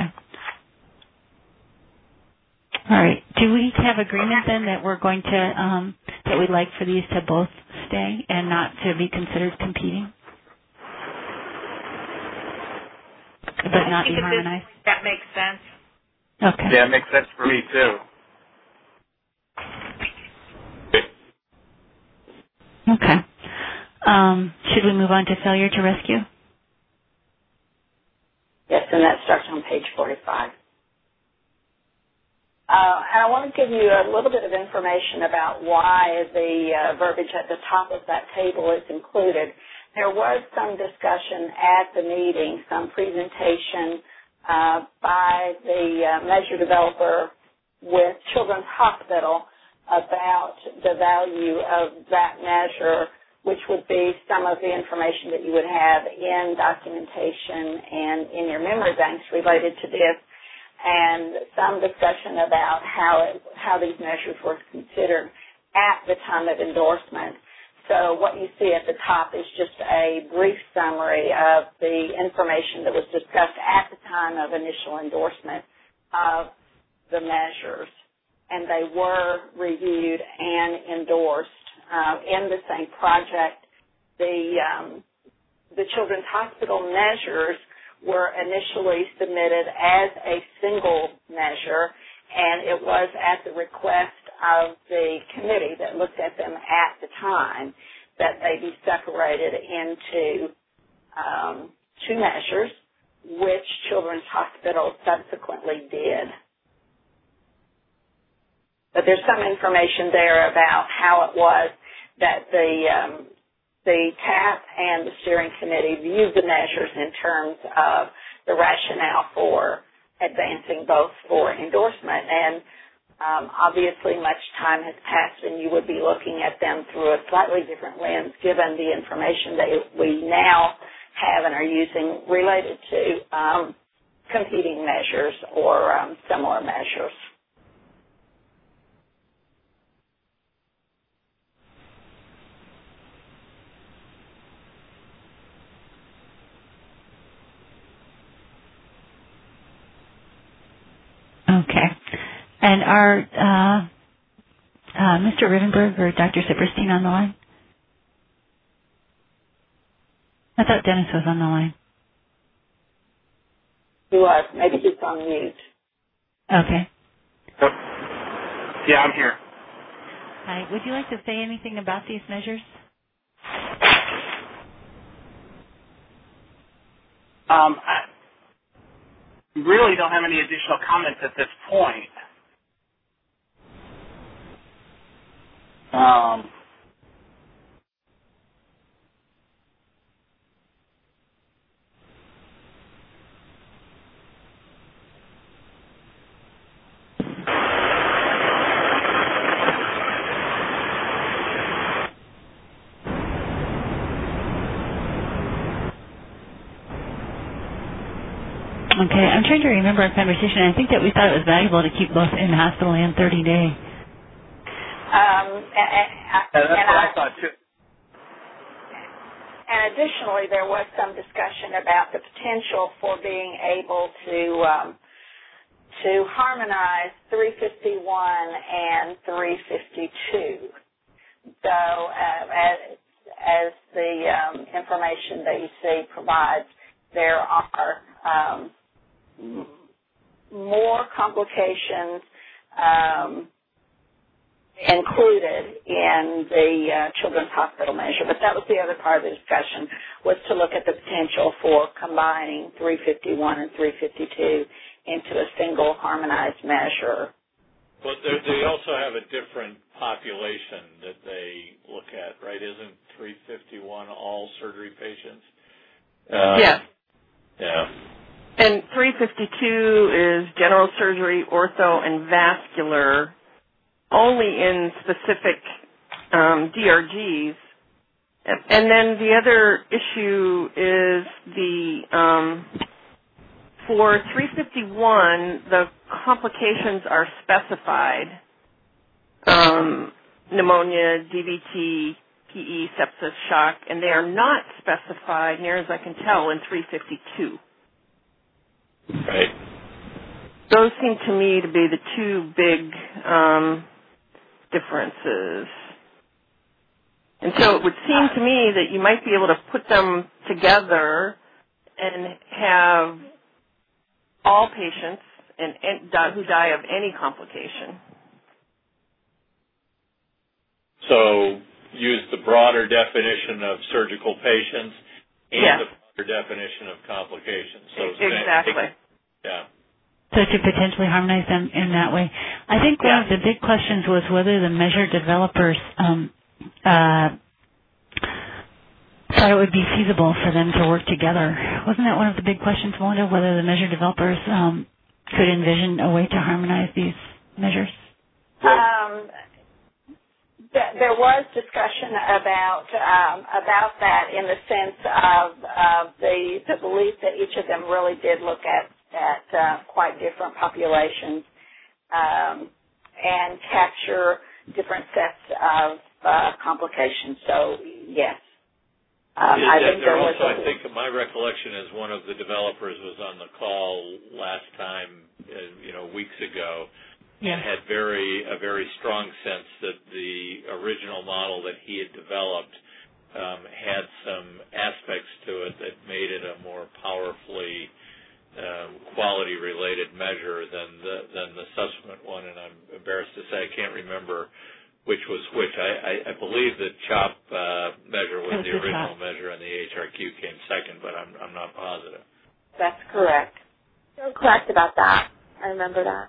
[SPEAKER 3] All right. Do we have agreement then that we're going to, um, that we'd like for these to both stay and not to be considered competing? But
[SPEAKER 7] I
[SPEAKER 3] not
[SPEAKER 7] think
[SPEAKER 3] be harmonized?
[SPEAKER 7] That makes sense.
[SPEAKER 3] Okay.
[SPEAKER 11] Yeah, it makes sense for me too.
[SPEAKER 3] Okay. Um, should we move on to failure to rescue?
[SPEAKER 1] Yes, and that starts on page forty-five. Uh, and I want to give you a little bit of information about why the uh, verbiage at the top of that table is included. There was some discussion at the meeting, some presentation uh, by the uh, measure developer with Children's Hospital about the value of that measure, which would be some of the information that you would have in documentation and in your memory banks related to this, and some discussion about how it, how these measures were considered at the time of endorsement. So what you see at the top is just a brief summary of the information that was discussed at the time of initial endorsement of the measures, and they were reviewed and endorsed uh, in the same project. The um, the Children's Hospital measures were initially submitted as a single measure, and it was at the request of the committee that looked at them at the time that they be separated into um, two measures, which Children's Hospital subsequently did. But there's some information there about how it was that the um, the T A P and the steering committee viewed the measures in terms of the rationale for advancing both for endorsement. And um, obviously much time has passed and you would be looking at them through a slightly different lens given the information that we now have and are using related to um, competing measures or um, similar measures.
[SPEAKER 3] Okay. And are uh, uh, Mister Rivenberg or Doctor Sipperstein on the line? I thought Dennis was on the line.
[SPEAKER 1] He was. Maybe he's on mute.
[SPEAKER 3] Okay.
[SPEAKER 11] Oh. Yeah, I'm here.
[SPEAKER 3] Hi. Would you like to say anything about these measures?
[SPEAKER 11] Um, I really don't have any additional comments at this point. Um,
[SPEAKER 3] Okay, I'm trying to remember our conversation. I think that we thought it was valuable to keep both in hospital and thirty day.
[SPEAKER 1] Um, and, and,
[SPEAKER 11] that's
[SPEAKER 1] and
[SPEAKER 11] what
[SPEAKER 1] I,
[SPEAKER 11] I thought too.
[SPEAKER 1] And additionally, there was some discussion about the potential for being able to um, to harmonize three fifty-one and three fifty-two. So uh, as, as the um, information that you see provides, there are um, more complications um, included in the uh, Children's Hospital measure, but that was the other part of the discussion, was to look at the potential for combining three fifty-one and three fifty-two into a single harmonized measure.
[SPEAKER 2] But they also have a different population that they look at, right? Isn't three fifty-one all surgery patients? Um,
[SPEAKER 9] yes.
[SPEAKER 2] Yeah.
[SPEAKER 9] And three fifty-two is general surgery, ortho, and vascular, only in specific um, D R Gs. And then the other issue is the um, for three fifty-one, the complications are specified: um, pneumonia, D V T, P E, sepsis, shock, and they are not specified, near as I can tell, in three fifty-two.
[SPEAKER 2] Right.
[SPEAKER 9] Those seem to me to be the two big um, differences. And so it would seem to me that you might be able to put them together and have all patients and, and die, who die of any complication.
[SPEAKER 2] So use the broader definition of surgical patients and
[SPEAKER 9] yes.
[SPEAKER 2] the broader definition of complications. So
[SPEAKER 9] exactly.
[SPEAKER 2] Yeah.
[SPEAKER 3] So to potentially harmonize them in that way. I think one
[SPEAKER 9] yeah.
[SPEAKER 3] of the big questions was whether the measure developers um, uh, thought it would be feasible for them to work together. Wasn't that one of the big questions, Melinda, whether the measure developers um, could envision a way to harmonize these measures?
[SPEAKER 1] Um, th- there was discussion about um, about that in the sense of uh, the, the belief that each of them really did look at at uh, quite different populations um, and capture different sets of uh, complications. So, yes. Um,
[SPEAKER 2] yeah,
[SPEAKER 1] I think
[SPEAKER 2] there
[SPEAKER 1] there
[SPEAKER 2] also,
[SPEAKER 1] was a,
[SPEAKER 2] I think my recollection is one of the developers was on the call last time, uh, you know, weeks ago,
[SPEAKER 3] yeah.
[SPEAKER 2] and had very a very strong sense that the original model that he had developed um, had some aspects to it that made it a more powerfully Um, quality-related measure than the than the subsequent one, and I'm embarrassed to say I can't remember which was which. I, I, I believe the CHOP uh, measure was the original CHOP. measure, and the H R Q came second, but I'm I'm not positive.
[SPEAKER 1] That's correct.
[SPEAKER 4] You're correct about that. I remember that.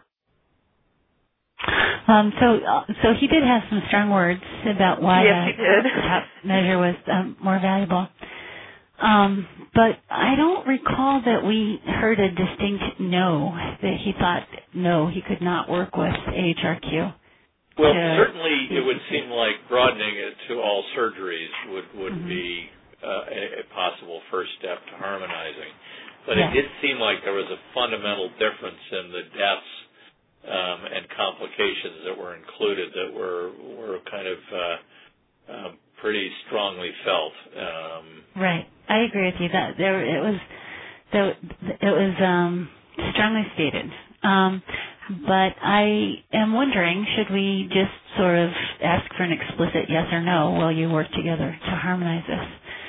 [SPEAKER 3] Um, so, uh, so he did have some strong words about why
[SPEAKER 9] yes,
[SPEAKER 3] uh,
[SPEAKER 9] he did.
[SPEAKER 3] the CHOP measure was um, more valuable. Um, but I don't recall that we heard a distinct no, that he thought, no, he could not work with H R Q.
[SPEAKER 2] Well, certainly it would seem like broadening it to all surgeries would, would mm-hmm. be uh, a, a possible first step to harmonizing. But yeah. it did seem like there was a fundamental difference in the deaths um, and complications that were included that were, were kind of uh, uh, pretty strongly felt. Um,
[SPEAKER 3] right. I agree with you. That there it was, there, it was um, strongly stated. Um, but I am wondering, should we just sort of ask for an explicit yes or no? Will you work together to harmonize this?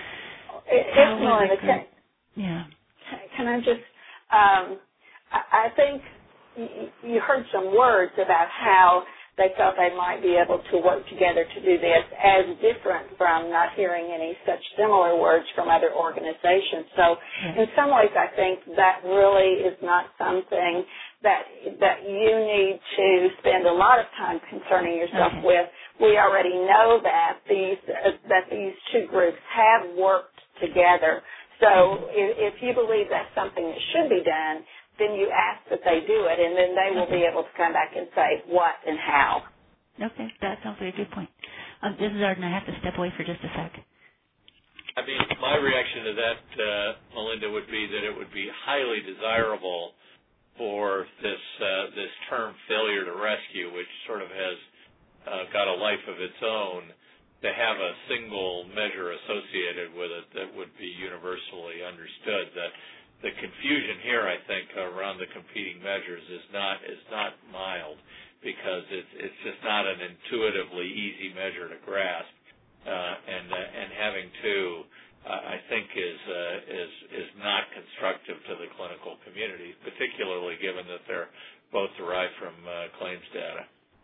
[SPEAKER 1] It's more the can,
[SPEAKER 3] yeah.
[SPEAKER 1] Can I just? Um, I, I think you, you heard some words about how they felt they might be able to work together to do this, as different from not hearing any such similar words from other organizations. So in some ways, I think that really is not something that that you need to spend a lot of time concerning yourself okay. with. We already know that these uh, that these two groups have worked together. So mm-hmm. if, if you believe that's something that should be done, then you ask that they do it, and then they will
[SPEAKER 3] okay.
[SPEAKER 1] be able to come back and say what and how.
[SPEAKER 3] Okay, that sounds like a good point. Um, this is Arden. I have to step away for just a sec.
[SPEAKER 2] I mean, my reaction to that, uh, Melinda, would be that it would be highly desirable for this uh, this term failure to rescue, which sort of has uh, got a life of its own, to have a single measure associated with it that would be universally understood. That the confusion here, I think, around the competing measures is not is not mild, because it's it's just not an intuitively easy measure to grasp, uh, and uh, and having two, uh, I think, is uh, is is not constructive to the clinical community, particularly given that they're both derived from uh, claims data.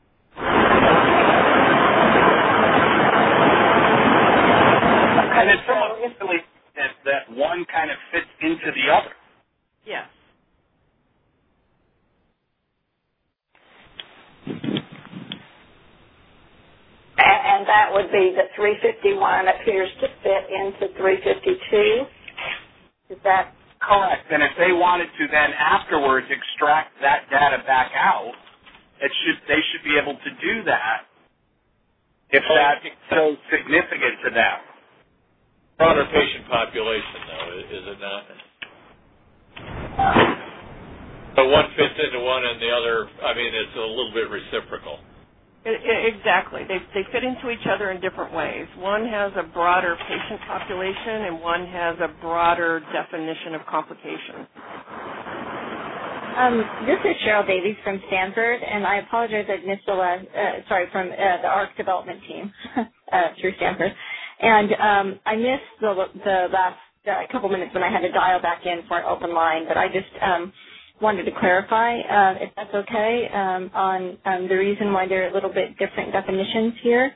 [SPEAKER 11] And it's somewhat silly that that one kind of fits into the other.
[SPEAKER 9] Yes.
[SPEAKER 1] from that would be that three fifty-one appears to fit into three fifty-two. Is that
[SPEAKER 11] correct? And if they wanted to then afterwards extract that data back out, it should they should be able to do that if that's so significant to them.
[SPEAKER 2] Broader patient population, though, is it not? So one fits into one and the other, I mean, it's a little bit reciprocal.
[SPEAKER 9] It, it, exactly. They, they fit into each other in different ways. One has a broader patient population and one has a broader definition of complications.
[SPEAKER 4] Um, this is Cheryl Davies from Stanford, and I apologize I missed the last, uh, sorry, from uh, the A R C development team uh, through Stanford. And um, I missed the, the last uh, couple minutes when I had to dial back in for an open line, but I just um, wanted to clarify, uh, if that's okay, um, on um, the reason why there are a little bit different definitions here.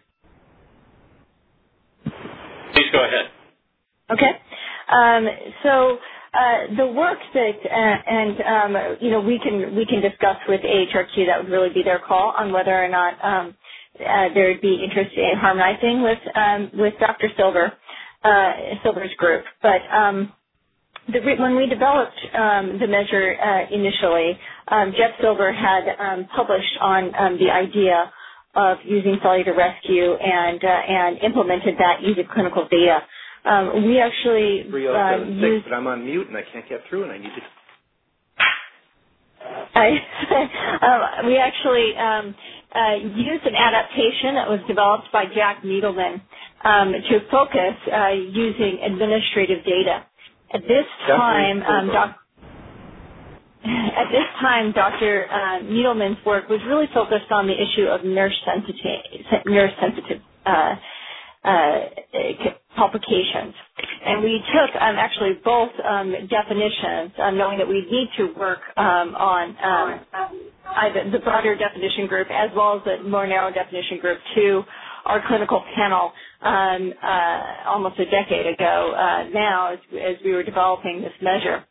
[SPEAKER 2] Please go ahead.
[SPEAKER 4] Okay. Um, so uh, the work that, uh, and um, you know, we can we can discuss with A H R Q. That would really be their call on whether or not um, uh, there would be interest in harmonizing with um, with Doctor Silver, uh, Silver's group. But um, the, when we developed um, the measure uh, initially, um, Jeff Silver had um, published on um, the idea of using cellular rescue and uh, and implemented that using clinical data. Um, we actually uh, used,
[SPEAKER 14] but I'm on mute and I can't get through, and I need to.
[SPEAKER 4] I, uh, we actually um, uh, used an adaptation that was developed by Jack Needleman um, to focus uh, using administrative data. At this time, um, doc, at this time, Doctor Uh, Needleman's work was really focused on the issue of nurse sensitive, nurse sensitive. Uh, Uh, complications. And we took um, actually both um, definitions, um, knowing that we need to work um, on um, either the broader definition group as well as the more narrow definition group to our clinical panel um, uh, almost a decade ago uh, now as, as we were developing this measure.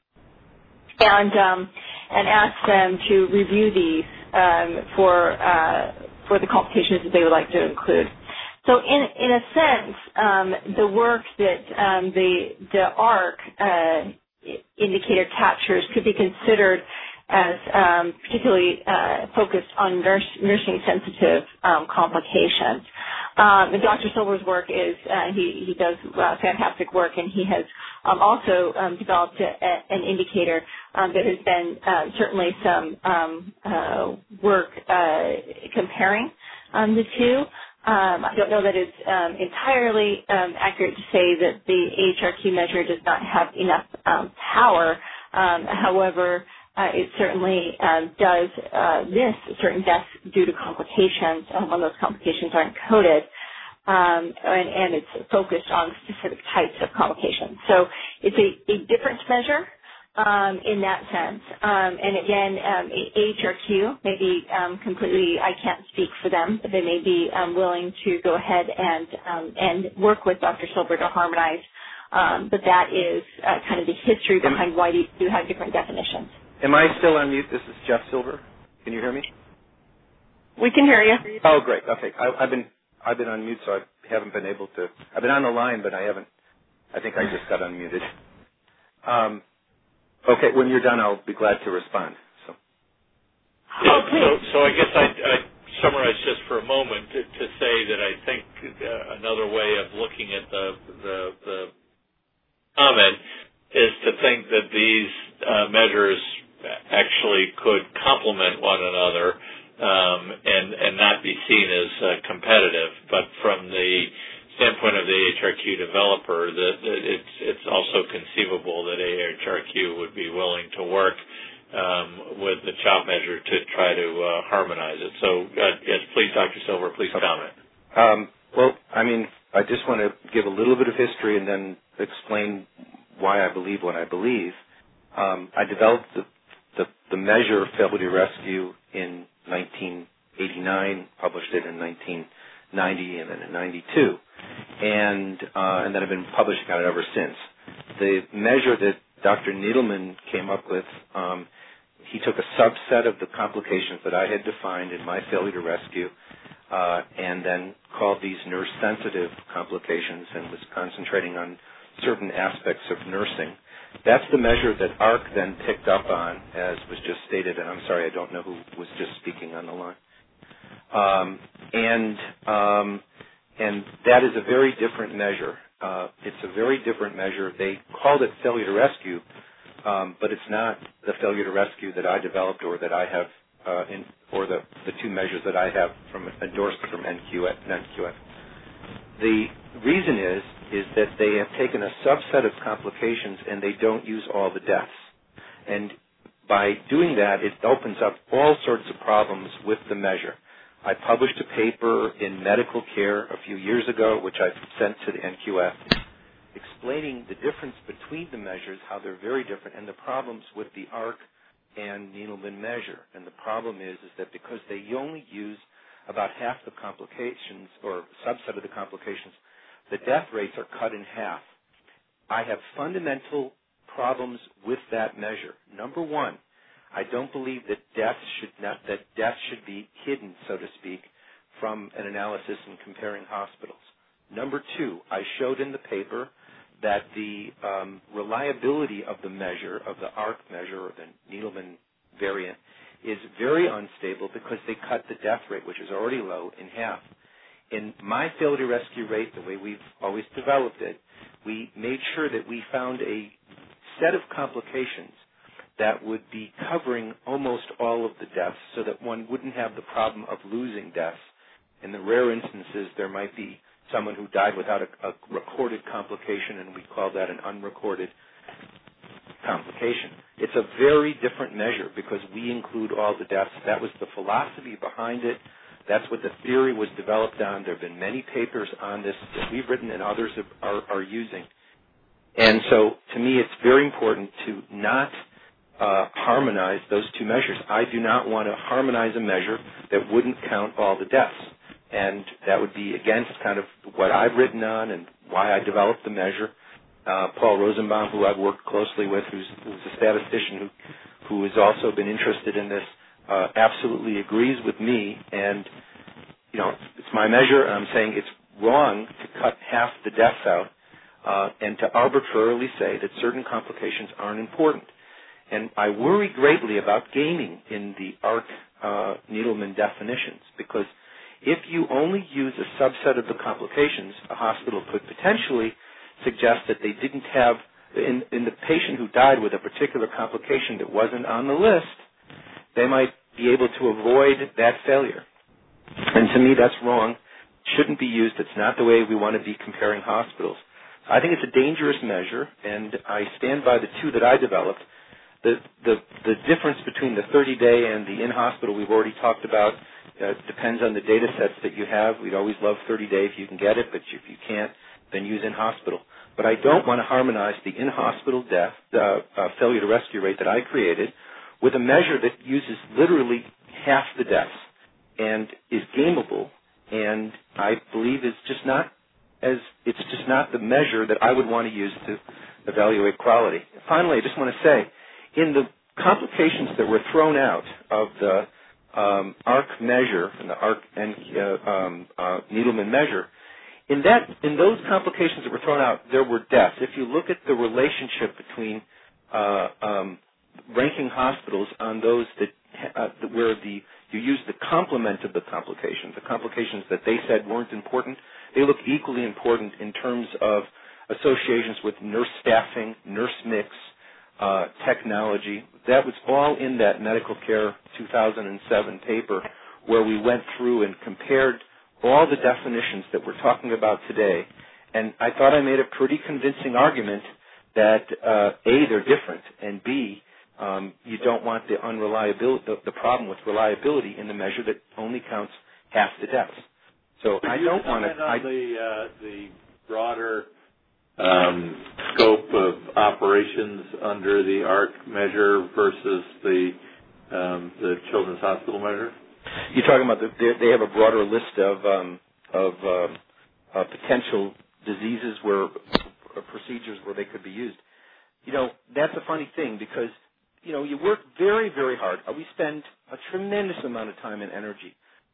[SPEAKER 4] And, um, and asked them to review these um, for, uh, for the complications that they would like to include. So in in a sense, um, the work that um, the the A R C uh, indicator captures could be considered as um, particularly uh, focused on nurse, nursing sensitive um, complications. Um, Doctor Silver's work is uh, he he does uh, fantastic work, and he has um, also um, developed a, a, an indicator um, that has been uh, certainly some um, uh, work uh, comparing um, the two. Um, I don't know that it's um, entirely um, accurate to say that the A H R Q measure does not have enough um, power. Um, however, uh, it certainly um, does uh, miss certain deaths due to complications um, when those complications aren't coded, um, and, and it's focused on specific types of complications. So it's a, a different measure. Um, in that sense. Um, and again, um, A H R Q, maybe um, completely, I can't speak for them, but they may be um, willing to go ahead and um, and work with Doctor Silver to harmonize. Um, but that is uh, kind of the history behind why you do have different definitions.
[SPEAKER 14] Am I still on mute? This is Jeff Silver. Can you hear me?
[SPEAKER 9] We can hear you.
[SPEAKER 14] Oh, great. Okay. I, I've been I've been on mute, so I haven't been able to. I've been on the line, but I haven't. I think I just got unmuted. Um, Okay, when you're done, I'll be glad to respond. So,
[SPEAKER 2] yeah, so, so I guess I'd, I'd summarize just for a moment to, to say that I think uh, another way of looking at the, the, the comment is to think that these uh, measures actually could complement one another um, and, and not be seen as uh, competitive, but from the standpoint of the A H R Q developer, that, that it's it's also conceivable that A H R Q would be willing to work um, with the CHOP measure to try to uh, harmonize it. So, uh, yes, please, Doctor Silver, please comment.
[SPEAKER 14] Um, well, I mean, I just want to give a little bit of history and then explain why I believe what I believe. Um, I developed the, the, the measure of failure rescue in nineteen eighty-nine, published it in nineteen ninety, and then in ninety-two. And uh, and then I've been publishing on it ever since. The measure that Doctor Needleman came up with, um, he took a subset of the complications that I had defined in my failure to rescue, uh, and then called these nurse-sensitive complications and was concentrating on certain aspects of nursing. That's the measure that A R C then picked up on, as was just stated, and I'm sorry, I don't know who was just speaking on the line. Um, and um, and that is a very different measure. Uh, it's a very different measure. They called it failure to rescue, um, but it's not the failure to rescue that I developed or that I have, uh, in, or the, the two measures that I have from endorsed from N Q F. The reason is is that they have taken a subset of complications and they don't use all the deaths. And by doing that, it opens up all sorts of problems with the measure. I published a paper in Medical Care a few years ago, which I sent to the N Q F, explaining the difference between the measures, how they're very different, and the problems with the A R C and Needleman measure. And the problem is, is that because they only use about half the complications or subset of the complications, the death rates are cut in half. I have fundamental problems with that measure. Number one, I don't believe that deaths should not, that deaths should be hidden, so to speak, from an analysis in comparing hospitals. Number two, I showed in the paper that the um, reliability of the measure, of the A R C measure, or the Needleman variant, is very unstable because they cut the death rate, which is already low, in half. In my failure to rescue rate, the way we've always developed it, we made sure that we found a set of complications that would be covering almost all of the deaths so that one wouldn't have the problem of losing deaths. In the rare instances, there might be someone who died without a, a recorded complication, and we call that an unrecorded complication. It's a very different measure because we include all the deaths. That was the philosophy behind it. That's what the theory was developed on. There have been many papers on this that we've written and others have, are, are using. And so, to me, it's very important to not uh, harmonize those two measures. I do not want to harmonize a measure that wouldn't count all the deaths. And that would be against kind of what I've written on and why I developed the measure. Uh, Paul Rosenbaum, who I've worked closely with, who's, who's a statistician who, who has also been interested in this, uh, absolutely agrees with me. And, you know, it's my measure, and I'm saying it's wrong to cut half the deaths out uh, and to arbitrarily say that certain complications aren't important. And I worry greatly about gaming in the A R C uh, Needleman definitions, because if you only use a subset of the complications, a hospital could potentially suggest that they didn't have, in, in the patient who died with a particular complication that wasn't on the list, they might be able to avoid that failure. And to me, that's wrong. Shouldn't be used. It's not the way we want to be comparing hospitals. I think it's a dangerous measure, and I stand by the two that I developed. The, the, the difference between the thirty-day and the in-hospital we've already talked about uh, depends on the data sets that you have. We'd always love thirty-day if you can get it, but if you can't, then use in-hospital. But I don't want to harmonize the in-hospital death, uh, uh, failure to rescue rate that I created with a measure that uses literally half the deaths and is gameable, and I believe is just not as it's just not the measure that I would want to use to evaluate quality. Finally, I just want to say, in the complications that were thrown out of the um, A R C measure and the A R C and uh, um, uh, Needleman measure, in that in those complications that were thrown out, there were deaths. If you look at the relationship between uh, um, ranking hospitals on those that uh, where the you use the complement of the complications, the complications that they said weren't important, they look equally important in terms of associations with nurse staffing, nurse mix, uh, technology. That was all in that Medical Care two thousand seven paper where we went through and compared all the definitions that we're talking about today. And I thought I made a pretty convincing argument that, uh, A, they're different, and B, um, you don't want the unreliability, the, the problem with reliability in the measure that only counts half the deaths. So
[SPEAKER 2] Could
[SPEAKER 14] I
[SPEAKER 2] you
[SPEAKER 14] don't want to.
[SPEAKER 2] comment on the uh, the broader um, scope of operations under the A R C measure versus the um, the Children's Hospital measure?
[SPEAKER 14] You're talking about the, they have a broader list of um, of um, uh, potential diseases where uh, procedures where they could be used. You know, that's a funny thing because you know you work very very hard. We spend a tremendous amount of time and energy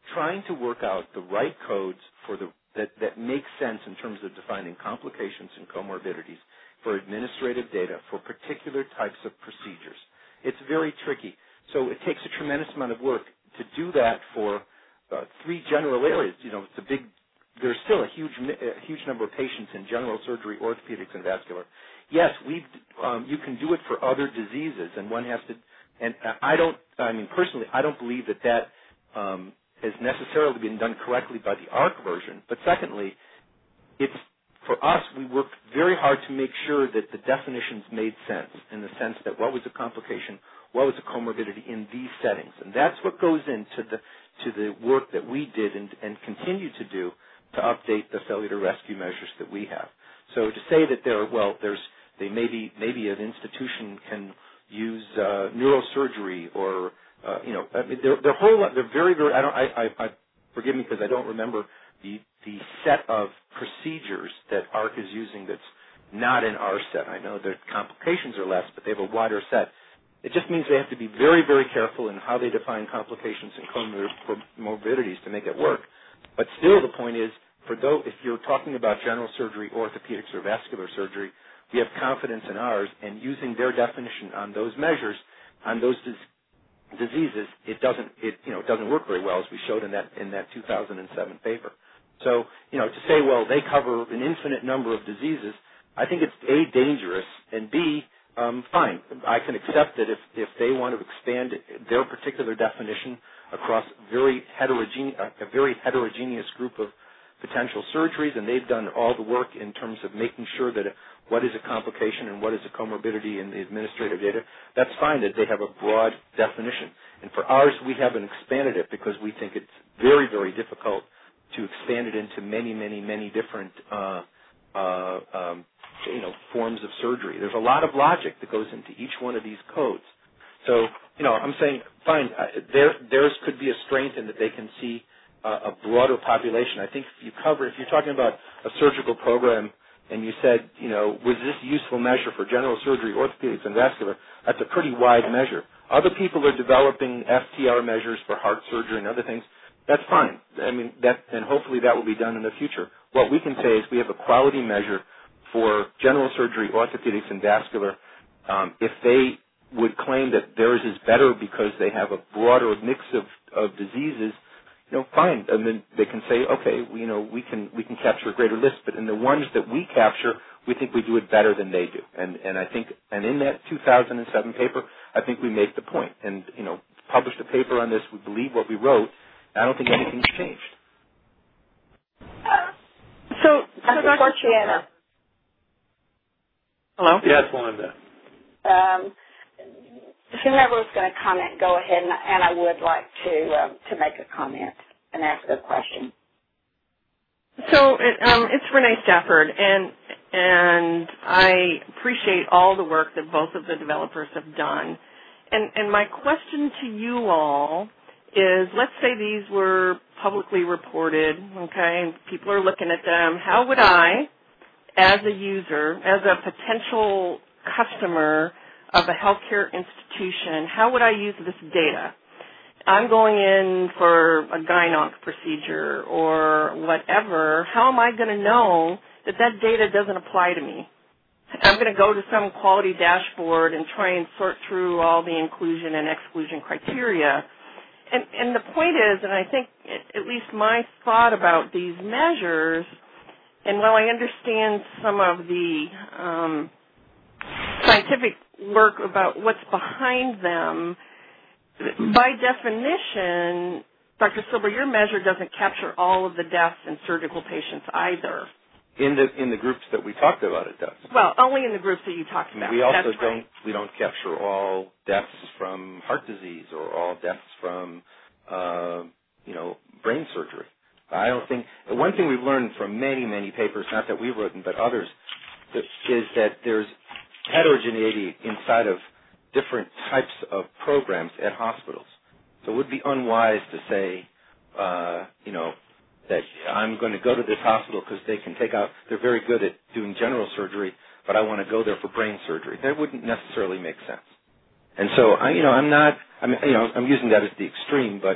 [SPEAKER 14] trying to work out the right codes for the that, that make sense in terms of defining complications and comorbidities for administrative data for particular types of procedures. It's very tricky. So it takes a tremendous amount of work to do that for uh, three general areas. You know, it's a big, there's still a huge, a huge number of patients in general surgery, orthopedics, and vascular. Yes, we um, you can do it for other diseases, and one has to, and I don't, I mean, personally, I don't believe that that um, has necessarily been done correctly by the A R C version. But secondly, it's, for us, we worked very hard to make sure that the definitions made sense in the sense that what was a complication, what was a comorbidity in these settings. And that's what goes into the to the work that we did and, and continue to do to update the cellular rescue measures that we have. So to say that there, well, there's they maybe maybe an institution can use uh, neurosurgery or uh, you know, I mean, they're they're whole they're very very. I don't I I, I forgive me because I don't remember the the set of procedures that A R C is using that's not in our set. I know their complications are less, but they have a wider set. It just means they have to be very, very careful in how they define complications and comorbidities to make it work. But still, the point is, for those, if you're talking about general surgery, orthopedics, or vascular surgery, we have confidence in ours, and using their definition on those measures, on those dis- diseases, it doesn't, it you know, it doesn't work very well, as we showed in that in that two thousand seven paper. So, you know, to say, well, they cover an infinite number of diseases, I think it's A, dangerous, and B, um, fine. I can accept that if, if they want to expand their particular definition across very heterogene- a very heterogeneous group of potential surgeries, and they've done all the work in terms of making sure that what is a complication and what is a comorbidity in the administrative data, that's fine that they have a broad definition. And for ours, we haven't expanded it because we think it's very, very difficult to expand it into many, many, many different uh, uh, um, you know, forms of surgery. There's a lot of logic that goes into each one of these codes. So, you know, I'm saying, fine, uh, there, theirs could be a strength in that they can see uh, a broader population. I think if you cover, if you're talking about a surgical program and you said, you know, was this a useful measure for general surgery, orthopedics, and vascular, that's a pretty wide measure. Other people are developing F T R measures for heart surgery and other things. That's fine. I mean, that, and hopefully that will be done in the future. What we can say is we have a quality measure for general surgery, orthopedics, and vascular. Um, if they would claim that theirs is better because they have a broader mix of, of diseases, you know, fine. And then they can say, okay, we, you know, we can we can capture a greater list. But in the ones that we capture, we think we do it better than they do. And and I think, and in that two thousand seven paper, I think we make the point. And you know, published a paper on this. We believe what we wrote. I don't think anything's changed.
[SPEAKER 9] So, so Doctor Chiana. Hello?
[SPEAKER 2] Yes, Wanda.
[SPEAKER 1] Um, whoever was going to comment, go ahead, and, and I would like to um, to make a comment and ask a question.
[SPEAKER 9] So it, um, it's Renee Stafford, and and I appreciate all the work that both of the developers have done. And and my question to you all is, let's say these were publicly reported, okay, and people are looking at them. How would I, as a user, as a potential customer of a healthcare institution, how would I use this data? I'm going in for a gyn-onc procedure or whatever. How am I going to know that that data doesn't apply to me? I'm going to go to some quality dashboard and try and sort through all the inclusion and exclusion criteria. And, and the point is, and I think at least my thought about these measures, and while I understand some of the um, scientific work about what's behind them, by definition, Doctor Silber, your measure doesn't capture all of the deaths in surgical patients either.
[SPEAKER 14] In the in the groups that we talked about, it does.
[SPEAKER 9] Well, only in the groups that you talked about.
[SPEAKER 14] We also
[SPEAKER 9] That's
[SPEAKER 14] don't
[SPEAKER 9] right.
[SPEAKER 14] we don't capture all deaths from heart disease or all deaths from uh, you know brain surgery. I don't think one thing we've learned from many many papers, not that we've written but others, is that there's heterogeneity inside of different types of programs at hospitals. So it would be unwise to say, uh, you know. that I'm going to go to this hospital because they can take out, they're very good at doing general surgery, but I want to go there for brain surgery. That wouldn't necessarily make sense. And so, I, you know, I'm not, I mean, you know, I'm using that as the extreme, but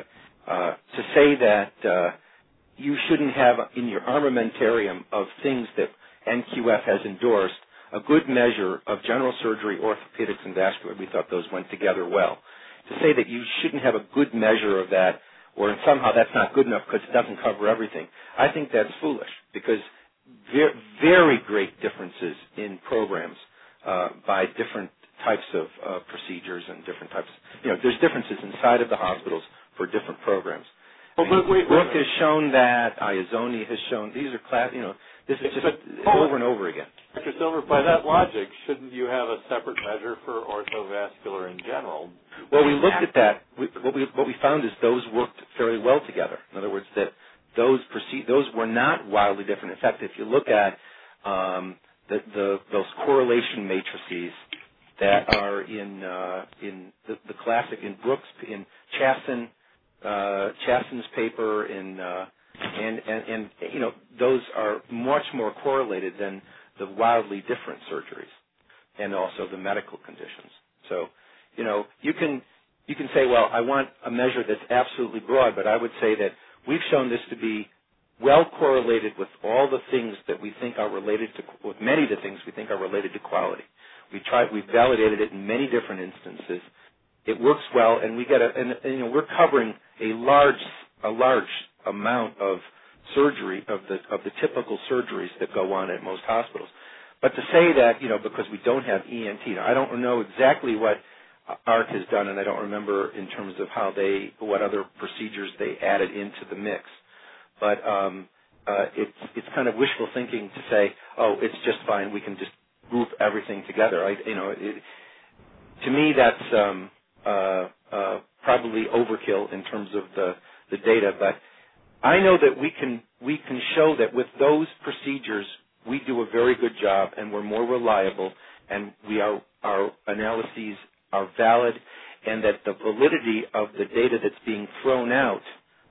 [SPEAKER 14] uh, to say that uh, you shouldn't have in your armamentarium of things that N Q F has endorsed a good measure of general surgery, orthopedics, and vascular. We thought those went together well. To say that you shouldn't have a good measure of that, or somehow that's not good enough because it doesn't cover everything, I think that's foolish, because very, very great differences in programs uh, by different types of uh, procedures and different types. You know, there's differences inside of the hospitals for different programs.
[SPEAKER 2] Well,
[SPEAKER 14] I mean,
[SPEAKER 2] but wait, wait,
[SPEAKER 14] Brooke
[SPEAKER 2] wait.
[SPEAKER 14] has shown that. Iazoni has shown. These are class. You know, this is just
[SPEAKER 2] but,
[SPEAKER 14] over and over again.
[SPEAKER 2] Doctor Silver, by that logic, shouldn't you have a separate measure for orthovascular in general?
[SPEAKER 14] Well, we looked at that. We, what we what we found is those worked fairly well together. In other words, that those proceed, those were not wildly different. In fact, if you look at um, the, the those correlation matrices that are in uh, in the, the classic in Brooks in Chasson uh, Chasson's paper in uh, and, and and you know those are much more correlated than the wildly different surgeries and also the medical conditions. So you know you can you can say, well, I want a measure that's absolutely broad, but I would say that we've shown this to be well correlated with all the things that we think are related to, with many of the things we think are related to quality. We tried, we've validated it in many different instances. It works well, and we get a, and, and you know, we're covering a large, a large amount of surgery of the of the typical surgeries that go on at most hospitals. But to say that, you know, because we don't have E N T, now, I don't know exactly what A R C has done, and I don't remember in terms of how they, what other procedures they added into the mix. But um, uh, it's it's kind of wishful thinking to say, oh, it's just fine. We can just group everything together. I, you know, it, to me, that's um, uh, uh, probably overkill in terms of the, the data. But I know that we can we can show that with those procedures, we do a very good job, and we're more reliable, and we are our analyses are valid, and that the validity of the data that's being thrown out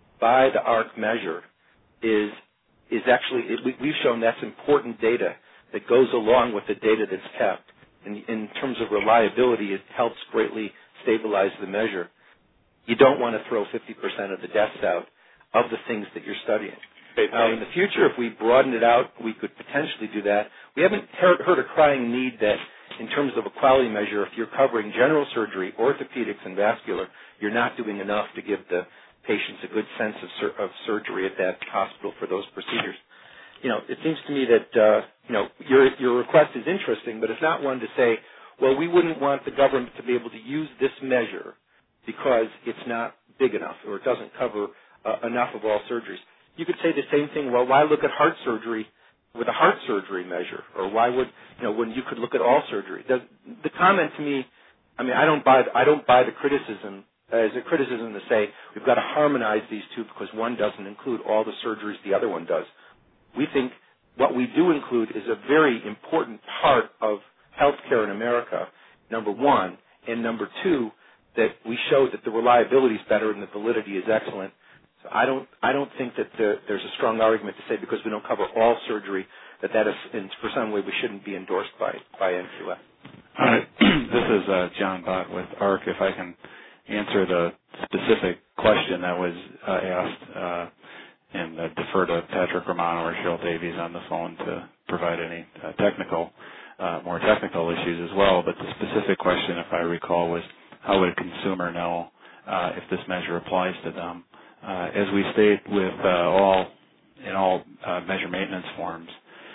[SPEAKER 14] by the A R C measure is is actually, it, we, we've shown that's important data that goes along with the data that's kept. In, in terms of reliability, it helps greatly stabilize the measure. You don't want to throw fifty percent of the deaths out of the things that you're studying. Now, in the future, if we broaden it out, we could potentially do that. We haven't heard, heard a crying need that in terms of a quality measure, if you're covering general surgery, orthopedics, and vascular, you're not doing enough to give the patients a good sense of, sur- of surgery at that hospital for those procedures. You know, it seems to me that, uh, you know, your, your request is interesting, but it's not one to say, well, we wouldn't want the government to be able to use this measure because it's not big enough or it doesn't cover uh, enough of all surgeries. You could say the same thing, well, why look at heart surgery with a heart surgery measure? Or why would, you know, when you could look at all surgery? The, the comment to me, I mean, I don't buy, I don't buy the criticism as a criticism to say we've got to harmonize these two because one doesn't include all the surgeries the other one does. We think what we do include is a very important part of healthcare in America, number one, and number two, that we show that the reliability is better and the validity is excellent. So I don't, I don't think that the, there's a strong argument to say because we don't cover all surgery that that is, in, for some way, we shouldn't be endorsed by by N Q F.
[SPEAKER 15] Hi, this is uh, John Bott with A R C. If I can answer the specific question that was uh, asked uh, and uh, defer to Patrick Romano or Cheryl Davies on the phone to provide any uh, technical, uh, more technical issues as well. But the specific question, if I recall, was how would a consumer know uh, if this measure applies to them? Uh, as we state with uh, all in all uh, measure maintenance forms,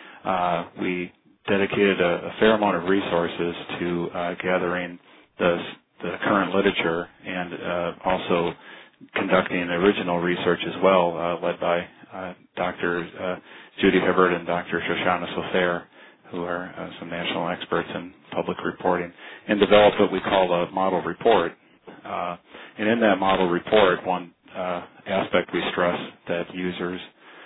[SPEAKER 15] uh, we dedicated a, a fair amount of resources to uh, gathering the, the current literature and uh, also conducting original research as well, uh, led by uh, Doctor Uh, Judy Hibbert and Doctor Shoshana Sofair, who are uh, some national experts in public reporting, and developed what we call a model report. Uh, and in that model report, one Uh, aspect we stress that users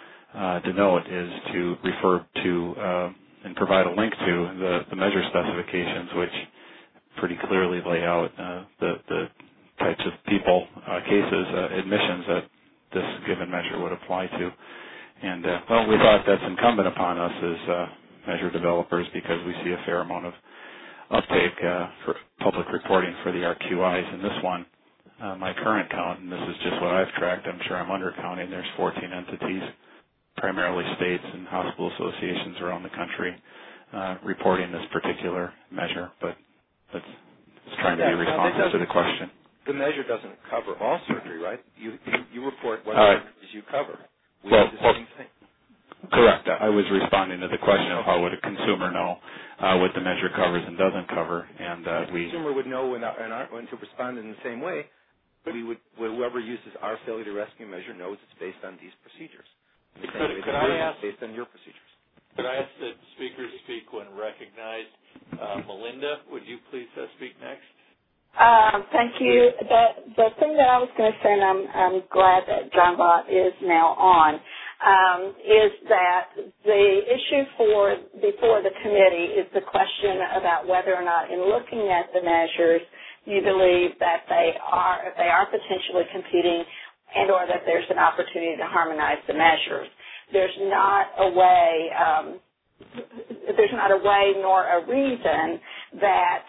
[SPEAKER 15] uh, denote is to refer to uh, and provide a link to the, the measure specifications, which pretty clearly lay out uh, the, the types of people, uh, cases, uh, admissions that this given measure would apply to. And, uh, well, we thought that's incumbent upon us as uh, measure developers because we see a fair amount of uptake uh, for public reporting for the R Q Is, and this one uh, my current count, and this is just what I've tracked, I'm sure I'm undercounting, there's fourteen entities, primarily states and hospital associations around the country, uh, reporting this particular measure, but that's it's trying to be responsive to the question.
[SPEAKER 14] The measure doesn't cover all surgery, right? You you, you report what
[SPEAKER 15] uh,
[SPEAKER 14] surgeries you cover. We
[SPEAKER 15] well,
[SPEAKER 14] do the same thing.
[SPEAKER 15] Correct. I was responding to the question of how would a consumer know uh, what the measure covers and doesn't cover, and uh,
[SPEAKER 14] the
[SPEAKER 15] we.
[SPEAKER 14] consumer would know when, and our, when to respond in the same way. We would, whoever uses our failure to rescue measure knows it's based on these procedures. The
[SPEAKER 2] could could I ask
[SPEAKER 14] based on your procedures?
[SPEAKER 2] Could I ask that speakers speak when recognized? Uh, Melinda, would you please uh, speak next?
[SPEAKER 1] Um, thank you. The the thing that I was going to say, and I'm I'm glad that John Bott is now on, um, is that the issue for before the committee is the question about whether or not, in looking at the measures, you believe that they are if they are potentially competing, and or that there's an opportunity to harmonize the measures. There's not a way. Um, there's not a way nor a reason that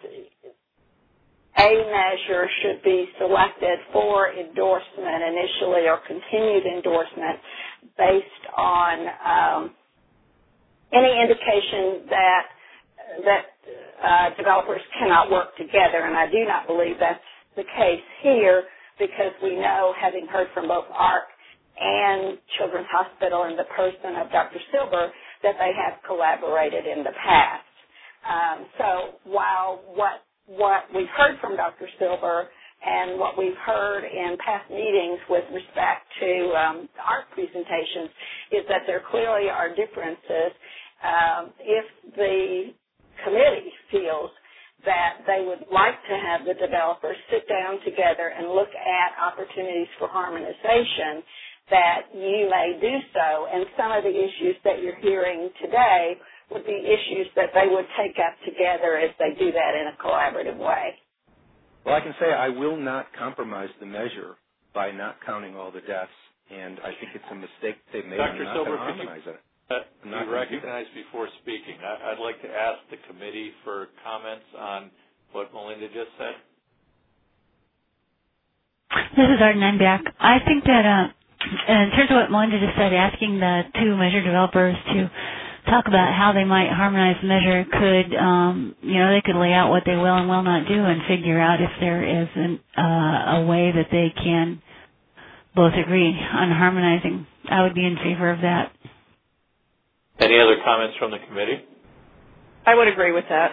[SPEAKER 1] a measure should be selected for endorsement initially or continued endorsement based on um, any indication that that uh, developers cannot work together, and I do not believe that's the case here because we know, having heard from both A R C and Children's Hospital in the person of Doctor Silber, that they have collaborated in the past. Um, so while what what we've heard from Doctor Silber and what we've heard in past meetings with respect to um, the A R C presentations is that there clearly are differences. Um, if the committee feels that they would like to have the developers sit down together and look at opportunities for harmonization, that you may do so. And some of the issues that you're hearing today would be issues that they would take up together as they do that in a collaborative way.
[SPEAKER 14] Well, I can say I will not compromise the measure by not counting all the deaths, and I think it's a mistake they've made.
[SPEAKER 2] Doctor
[SPEAKER 14] I'm not
[SPEAKER 2] Silber,
[SPEAKER 14] going to
[SPEAKER 2] could you,
[SPEAKER 14] harmonize it.
[SPEAKER 2] uh, be recognized before speaking? I, I'd like to ask the committee for comments on what Melinda just said.
[SPEAKER 3] This is Arden. I'm back. I think that uh, in terms of what Melinda just said, asking the two measure developers to talk about how they might harmonize the measure could, um, you know, they could lay out what they will and will not do and figure out if there is an, uh, a way that they can both agree on harmonizing. I would be in favor of that.
[SPEAKER 2] Any other comments from the committee?
[SPEAKER 9] I would agree with that.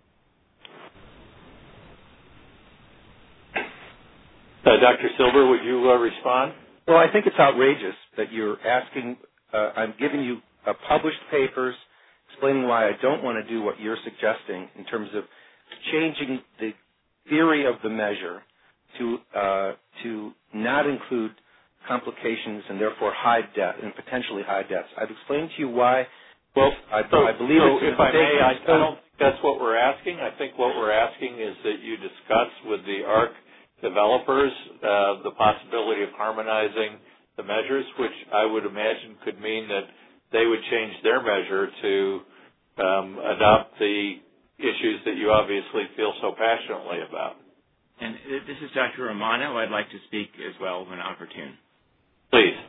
[SPEAKER 2] Uh, Doctor Silber, would you uh, respond?
[SPEAKER 14] Well, I think it's outrageous that you're asking, uh, I'm giving you uh, published papers explaining why I don't want to do what you're suggesting in terms of changing the theory of the measure to uh, to not include complications and therefore high death and potentially high deaths. I've explained to you why.
[SPEAKER 2] Well,
[SPEAKER 14] I,
[SPEAKER 2] so,
[SPEAKER 14] I believe
[SPEAKER 2] so
[SPEAKER 14] it's
[SPEAKER 2] if I may, I, I don't think that's what we're asking. I think what we're asking is that you discuss with the A R C developers uh, the possibility of harmonizing the measures, which I would imagine could mean that they would change their measure to um, adopt the issues that you obviously feel so passionately about.
[SPEAKER 16] And this is Doctor Romano. I'd like to speak as well when opportune.
[SPEAKER 2] Please.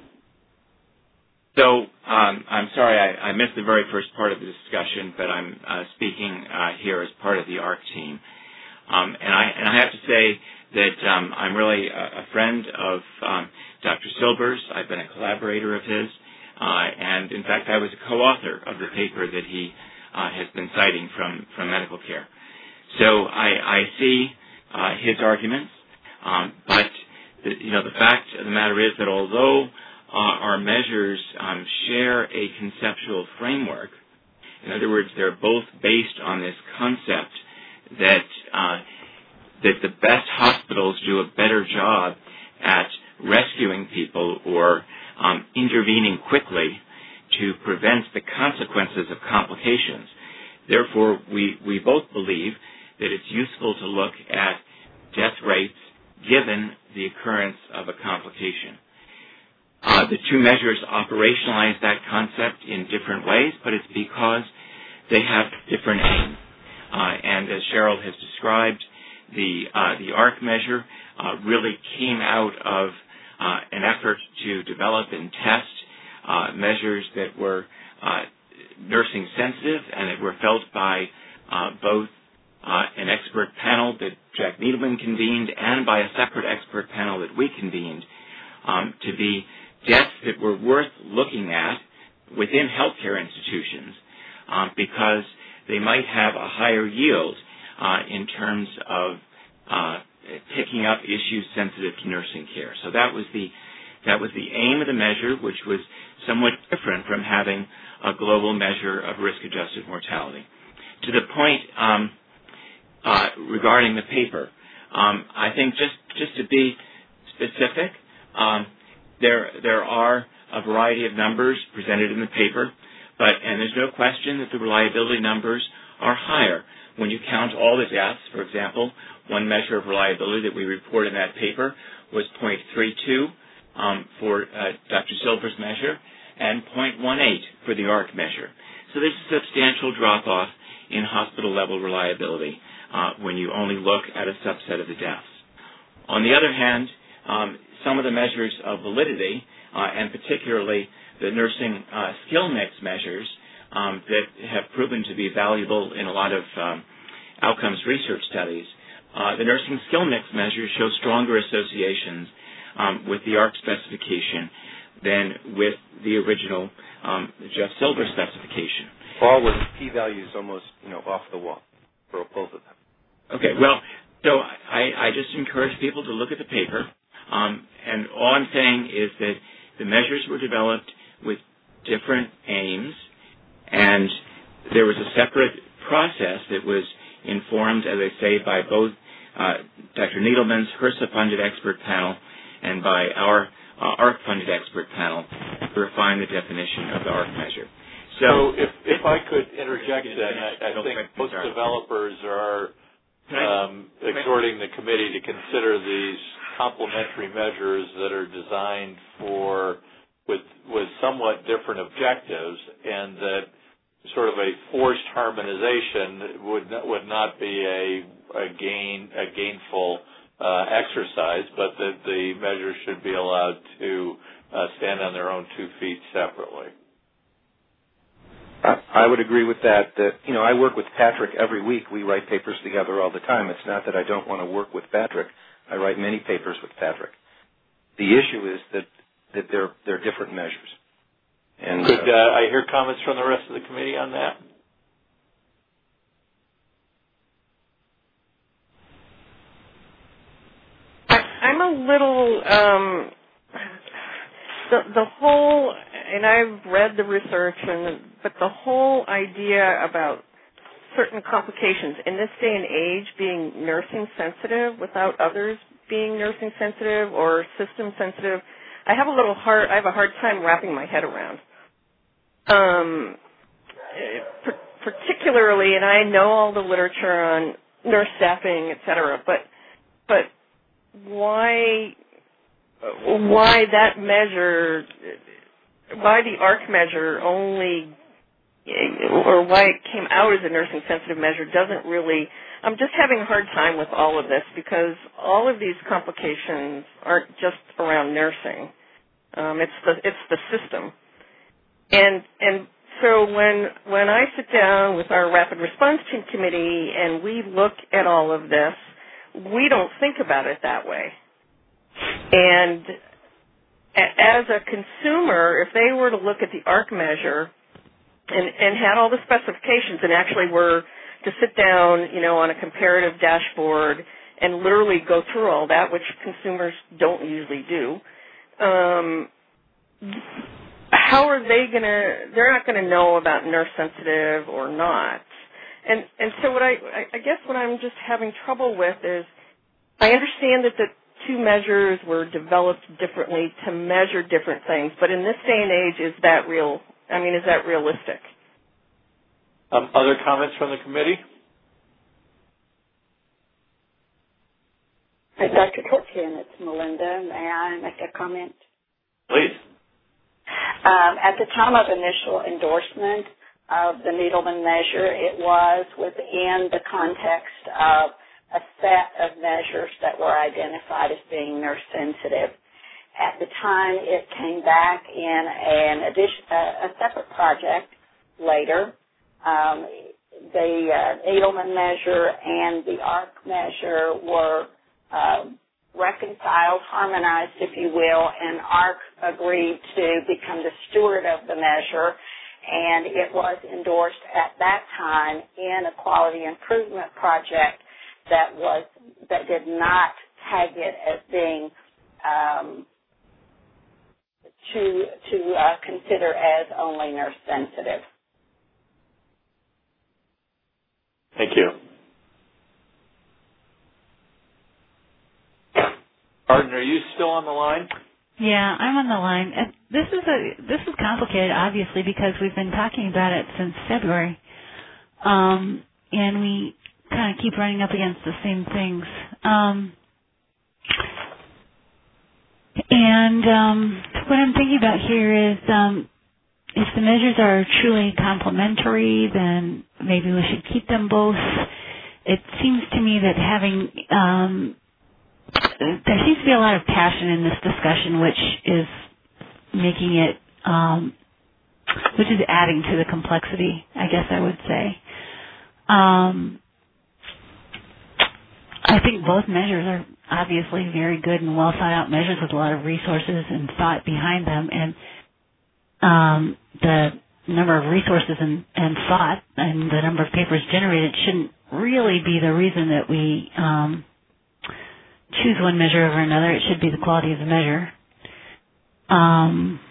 [SPEAKER 16] So um, I'm sorry I, I missed the very first part of the discussion, but I'm uh, speaking uh, here as part of the A R C team. Um, and, I, and I have to say that um, I'm really a, a friend of um, Doctor Silber's. I've been a collaborator of his. Uh, and, in fact, I was a co-author of the paper that he uh, has been citing from, from medical care. So I, I see uh, his arguments, um, but the, you know the fact of the matter is that although uh, our measures um, share a conceptual framework, in other words, they're both based on this concept that uh, that the best hospitals do a better job at rescuing people or um, intervening quickly to prevent the consequences of complications. Therefore, we, we both believe that it's useful to look at death rates given the occurrence of a complication. Uh, the two measures operationalize that concept in different ways, but it's because they have different aims. Uh, and as Cheryl has described, the uh, the A R C measure uh, really came out of uh, an effort to develop and test uh, measures that were uh, nursing sensitive and that were felt by uh, both uh, an expert panel that Jack Needleman convened and by a separate expert panel that we convened um, to be deaths that were worth looking at within healthcare institutions um, because they might have a higher yield uh, in terms of uh, picking up issues sensitive to nursing care. So that was the that was the aim of the measure, which was somewhat different from having a global measure of risk-adjusted mortality. To the point um, uh, regarding the paper, um, I think just just to be specific, um, there there are a variety of numbers presented in the paper, but and there's no question that the reliability numbers are higher. When you count all the deaths, for example, one measure of reliability that we report in that paper was zero point three two um, for uh, Doctor Silver's measure and zero point one eight for the A R C measure. So there's a substantial drop-off in hospital-level reliability uh, when you only look at a subset of the deaths. On the other hand, um, some of the measures of validity, uh, and particularly the nursing uh, skill mix measures um, that have proven to be valuable in a lot of um, outcomes research studies, uh, the nursing skill mix measures show stronger associations um, with the A R C specification than with the original um, Jeff Silver specification.
[SPEAKER 14] All with p-values almost, you know, off the wall for both of them.
[SPEAKER 16] Okay, well, so I, I just encourage people to look at the paper, um, and all I'm saying is that the measures were developed with different aims, and there was a separate process that was informed, as I say, by both uh, Doctor Needleman's HRSA-funded expert panel and by our uh, A R C-funded expert panel to refine the definition of the A R C measure. So,
[SPEAKER 2] so if, if I could interject then, I, I think most developers are um, exhorting the committee to consider these complementary measures that are designed for with with somewhat different objectives, and that sort of a forced harmonization would not, would not be a, a gain a gainful uh, exercise, but that the measures should be allowed to uh, stand on their own two feet separately.
[SPEAKER 14] I would agree with that. That you know, I work with Patrick every week. We write papers together all the time. It's not that I don't want to work with Patrick. I write many papers with Patrick. The issue is that that they're they're different measures. And
[SPEAKER 2] could
[SPEAKER 14] uh,
[SPEAKER 2] uh, I hear comments from the rest of the committee on that?
[SPEAKER 9] I'm a little um, the the whole, and I've read the research, and but the whole idea about certain complications in this day and age being nursing sensitive without others being nursing sensitive or system sensitive, I have a little hard. I have a hard time wrapping my head around. Um, particularly, and I know all the literature on nurse staffing, et cetera, but but why why that measure, why the A R C measure only, or why it came out as a nursing sensitive measure doesn't really, I'm just having a hard time with all of this because all of these complications aren't just around nursing. Um, it's the it's the system. And and so when when I sit down with our rapid response team committee and we look at all of this, we don't think about it that way. And as a consumer, if they were to look at the A R C measure and, and had all the specifications and actually were to sit down, you know, on a comparative dashboard and literally go through all that, which consumers don't usually do, um, how are they going to, they're not going to know about nurse sensitive or not. And and so what I, I guess what I'm just having trouble with is I understand that the two measures were developed differently to measure different things, but in this day and age, is that real? I mean, is that realistic?
[SPEAKER 2] Um, other comments from the committee?
[SPEAKER 1] Hi, Doctor Torchian, it's Melinda. May I make a comment?
[SPEAKER 2] Please.
[SPEAKER 1] Um, at the time of initial endorsement of the Needleman measure, it was within the context of a set of measures that were identified as being nurse sensitive. At the time, it came back in an addition, uh, a separate project later. Um, the uh, Edelman measure and the A R C measure were uh, reconciled, harmonized, if you will, and A R C agreed to become the steward of the measure, and it was endorsed at that time in a quality improvement project that was that did not tag it as being um, to to uh, consider as only nurse sensitive.
[SPEAKER 2] Thank you. Arden, are you still on the line?
[SPEAKER 3] Yeah, I'm on the line. Uh, This is a this is complicated, obviously, because we've been talking about it since February, um, and we kind of keep running up against the same things. Um, and um, what I'm thinking about here is, um, if the measures are truly complementary, then maybe we should keep them both. It seems to me that having um, there seems to be a lot of passion in this discussion, which is making it, um, which is adding to the complexity, I guess I would say. Um, I think both measures are obviously very good and well thought out measures with a lot of resources and thought behind them, and um, the number of resources and, and thought and the number of papers generated shouldn't really be the reason that we um, choose one measure over another. It should be the quality of the measure. Um,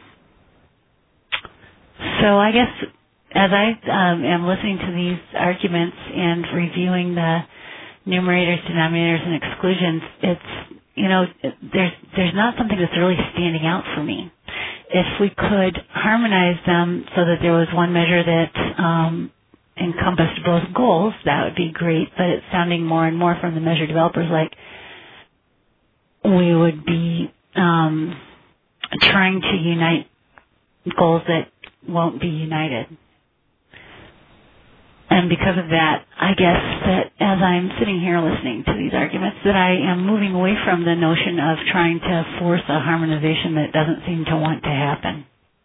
[SPEAKER 3] so I guess as I um, am listening to these arguments and reviewing the numerators, denominators, and exclusions, it's, you know, there's there's not something that's really standing out for me. If we could harmonize them so that there was one measure that um, encompassed both goals, that would be great, but it's sounding more and more from the measure developers like we would be um, trying to unite goals that won't be united. And because of that, I guess that as I'm sitting here listening to these arguments, that I am moving away from the notion of trying to force a harmonization that doesn't seem to want to happen.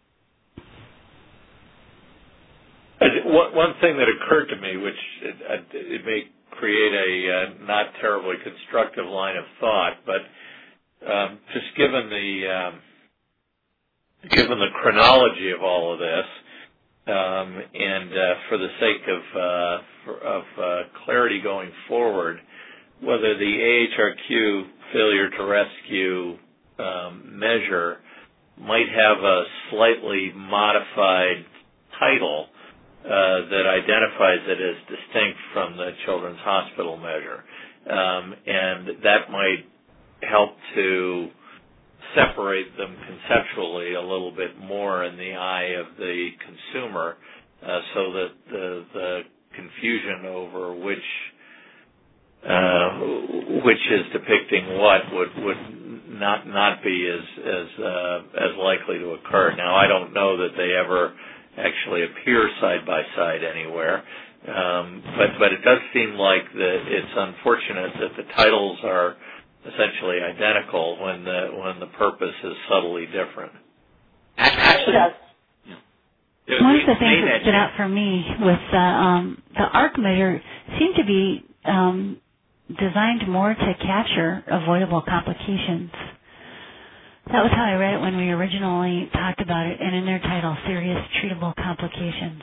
[SPEAKER 2] One thing that occurred to me, which it, it may create a uh, not terribly constructive line of thought, but um, just given the um, given the chronology of all of this, um, and uh, for the sake of uh, for, of uh, clarity going forward, whether the A H R Q failure to rescue um, measure might have a slightly modified title uh, that identifies it as distinct from the Children's Hospital measure, um, and that might help to separate them conceptually a little bit more in the eye of the consumer, uh, so that the, the confusion over which uh, which is depicting what would would not not be as as uh, as likely to occur. Now, I don't know that they ever actually appear side by side anywhere, um, but but it does seem like that it's unfortunate that the titles are essentially identical when the when the purpose is subtly different.
[SPEAKER 16] Actually,
[SPEAKER 3] yeah. One of the things that stood out for me with the um, the A R C measure seemed to be um, designed more to capture avoidable complications. That was how I read it when we originally talked about it, and in their title, serious treatable complications.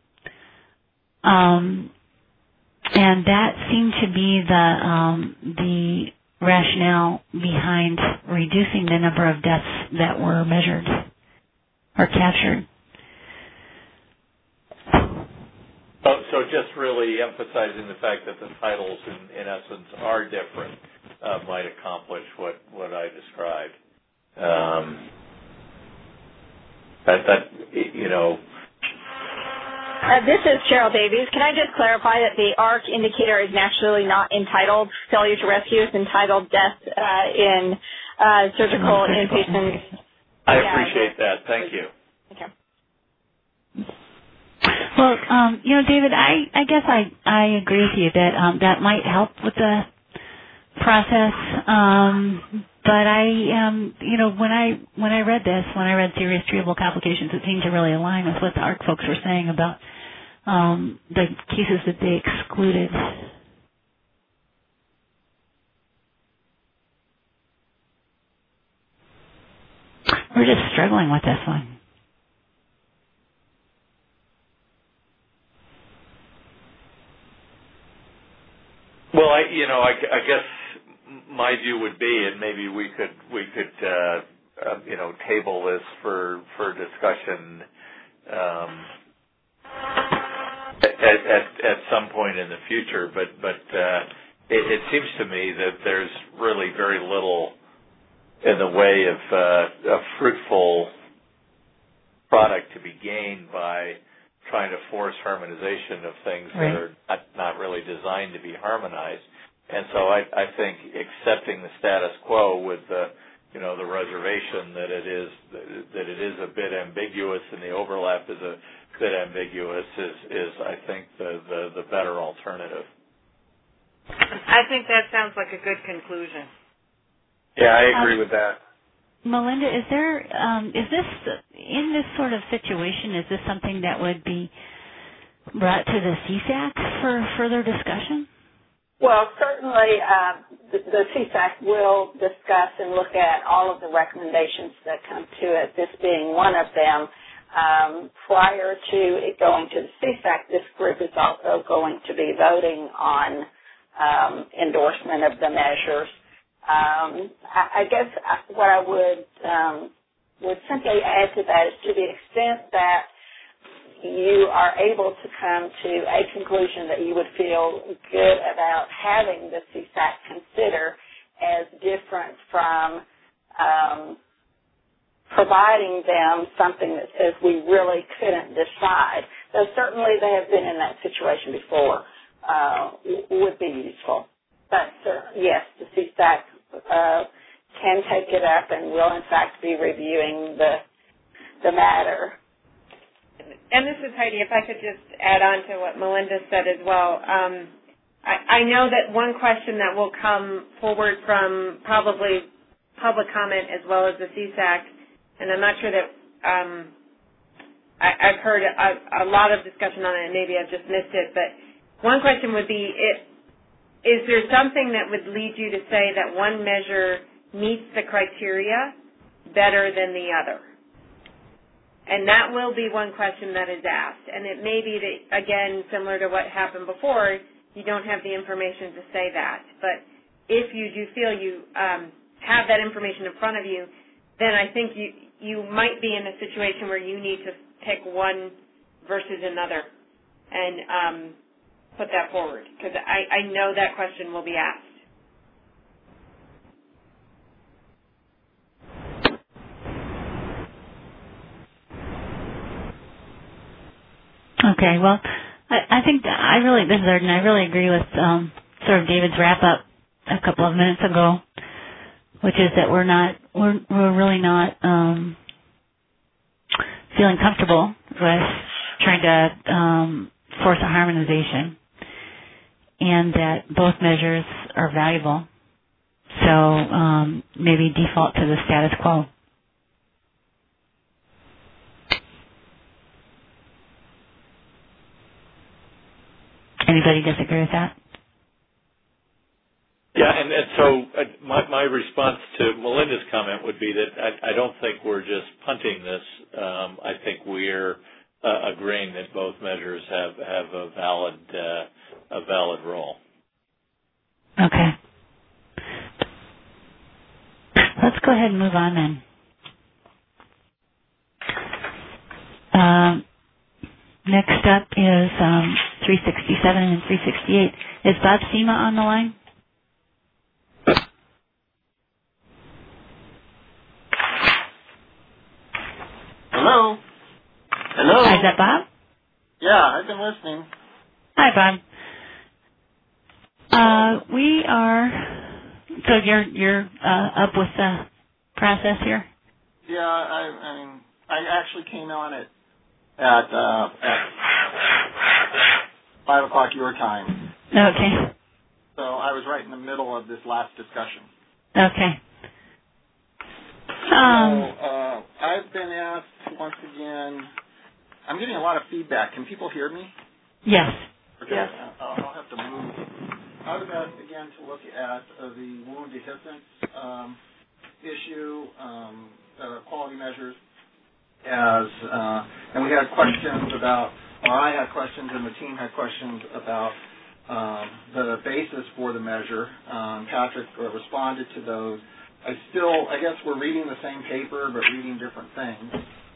[SPEAKER 3] Um, and that seemed to be the um, the rationale behind reducing the number of deaths that were measured or captured.
[SPEAKER 2] Oh, so just really emphasizing the fact that the titles, in, in essence, are different, uh, might accomplish what, what I described. Um, that, that, you know...
[SPEAKER 4] Uh, this is Cheryl Davies. Can I just clarify that the A R C indicator is actually not entitled failure to rescue. It's entitled death uh, in uh, surgical inpatients.
[SPEAKER 2] I
[SPEAKER 4] yeah,
[SPEAKER 2] appreciate that. Thank you.
[SPEAKER 4] Okay.
[SPEAKER 3] Well, um, you know, David, I, I guess I, I agree with you that um, that might help with the process. Um, but I, um, you know, when I when I read this, when I read serious treatable complications, it seemed to really align with what the A R C folks were saying about um, the cases that they excluded. We're just struggling with this one.
[SPEAKER 2] Well, I, you know, I, I guess my view would be, and maybe we could we could uh, uh, you know table this for for discussion um, at, at at some point in the future. But but uh, it, it seems to me that there's really very little in the way of uh, a fruitful product to be gained by trying to force harmonization of things
[SPEAKER 3] right.
[SPEAKER 2] that are not, not really designed to be harmonized. And so I, I think accepting the status quo with the, you know, the reservation that it is that it is a bit ambiguous and the overlap is a bit ambiguous is, is I think, the, the, the better alternative.
[SPEAKER 7] I think that sounds like a good conclusion.
[SPEAKER 11] Yeah, I agree
[SPEAKER 3] um,
[SPEAKER 11] with that.
[SPEAKER 3] Melinda, is there um, is this in this sort of situation? Is this something that would be brought to the C SAC for further discussion?
[SPEAKER 1] Well, certainly uh, the, the C SAC will discuss and look at all of the recommendations that come to it, this being one of them. Um, prior to it going to the C SAC, this group is also going to be voting on um, endorsement of the measures. Um, I, I guess what I would um, would simply add to that is to the extent that you are able to come to a conclusion that you would feel good about having the C SAC consider as different from um, providing them something that says we really couldn't decide, though certainly they have been in that situation before, uh, would be useful. But uh, yes, the C SAC Uh, can take it up and will in fact be reviewing the the matter.
[SPEAKER 10] And this is Heidi. If I could just add on to what Melinda said as well. Um, I, I know that one question that will come forward from probably public comment as well as the C SAC, and I'm not sure that um, I, I've heard a, a lot of discussion on it, and maybe I've just missed it, but one question would be, it, is there something that would lead you to say that one measure meets the criteria better than the other? And that will be one question that is asked. And it may be that, again, similar to what happened before, you don't have the information to say that. But if you do feel you um, have that information in front of you, then I think you, you might be in a situation where you need to pick one versus another and um, put that forward, because I, I know that question will be asked.
[SPEAKER 3] Okay, well, I, I think that I really, this is Arden, I really agree with um, sort of David's wrap up a couple of minutes ago, which is that we're not, we're, we're really not um, feeling comfortable with trying to um, force a harmonization, and that both measures are valuable. So um, maybe default to the status quo. Anybody disagree with that?
[SPEAKER 2] Yeah, and, and so uh, my, my response to Melinda's comment would be that I, I don't think we're just punting this. Um, I think we're uh, agreeing that both measures have, have a valid uh, a valid role.
[SPEAKER 3] Okay. Let's go ahead and move on then. Um, next up is um, three sixty-seven and three sixty-eight. Is Bob Sema on the line?
[SPEAKER 17] Hello? Hello?
[SPEAKER 3] Hi, is that Bob?
[SPEAKER 17] Yeah, I've been listening.
[SPEAKER 3] Hi, Bob. Uh, we are, so you're, you're uh, up with the process here?
[SPEAKER 17] Yeah, I, I mean, I actually came on it at, uh, at five o'clock your time.
[SPEAKER 3] Okay.
[SPEAKER 17] So I was right in the middle of this last discussion.
[SPEAKER 3] Okay.
[SPEAKER 17] Um, so uh, I've been asked once again. I'm getting a lot of feedback. Can people hear me?
[SPEAKER 3] Yes.
[SPEAKER 17] Okay.
[SPEAKER 3] Yes.
[SPEAKER 17] I'll, I'll have to move. I was asked again to look at uh, the wound dehiscence um, issue, um, uh, quality measures, as uh, and we had questions about, or I had questions, and the team had questions about um, the basis for the measure. Um, Patrick uh, responded to those. I still, I guess we're reading the same paper, but reading different things.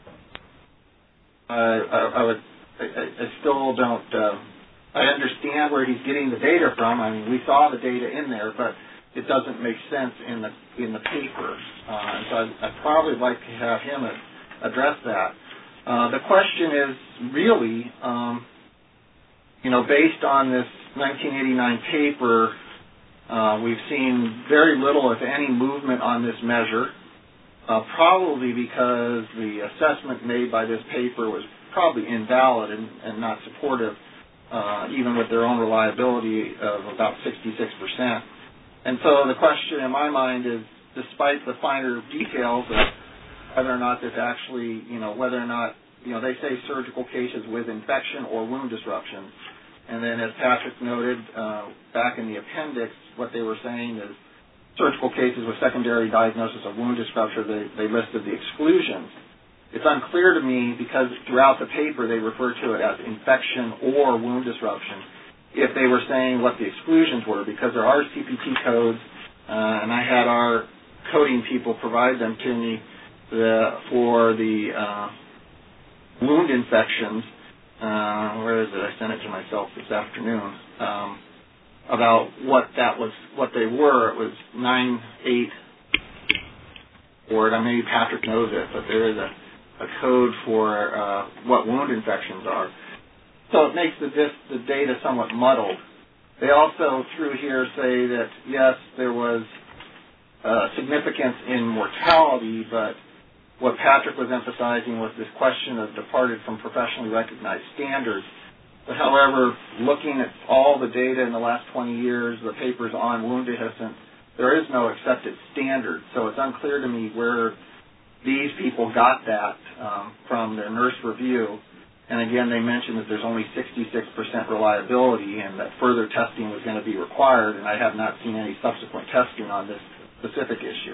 [SPEAKER 17] Uh, I, I would, I, I still don't. Uh, I understand where he's getting the data from. I mean, we saw the data in there, but it doesn't make sense in the in the paper. Uh, so I'd, I'd probably like to have him address that. Uh, the question is really, um, you know, based on this nineteen eighty-nine paper, uh, we've seen very little, if any, movement on this measure. Uh, probably because the assessment made by this paper was probably invalid and, and not supportive, uh, even with their own reliability of about sixty-six percent. And so the question in my mind is, despite the finer details of whether or not this actually, you know, whether or not, you know, they say surgical cases with infection or wound disruption. And then as Patrick noted, uh, back in the appendix, what they were saying is surgical cases with secondary diagnosis of wound disruption, they, they listed the exclusions. It's unclear to me because throughout the paper they refer to it as infection or wound disruption, if they were saying what the exclusions were, because there are C P T codes, uh, and I had our coding people provide them to me the, for the uh, wound infections. Uh, where is it? I sent it to myself this afternoon. Um, about what that was, what they were. It was nine eight word. I maybe Patrick knows it, but there is a, a code for uh, what wound infections are. So it makes the, this, the data somewhat muddled. They also through here say that yes, there was uh, significance in mortality, but what Patrick was emphasizing was this question of departed from professionally recognized standards. But however, looking at all the data in the last twenty years, the papers on wound dehiscence, there is no accepted standard. So it's unclear to me where these people got that um, from their nurse review. And again, they mentioned that there's only sixty-six percent reliability and that further testing was going to be required, and I have not seen any subsequent testing on this specific issue.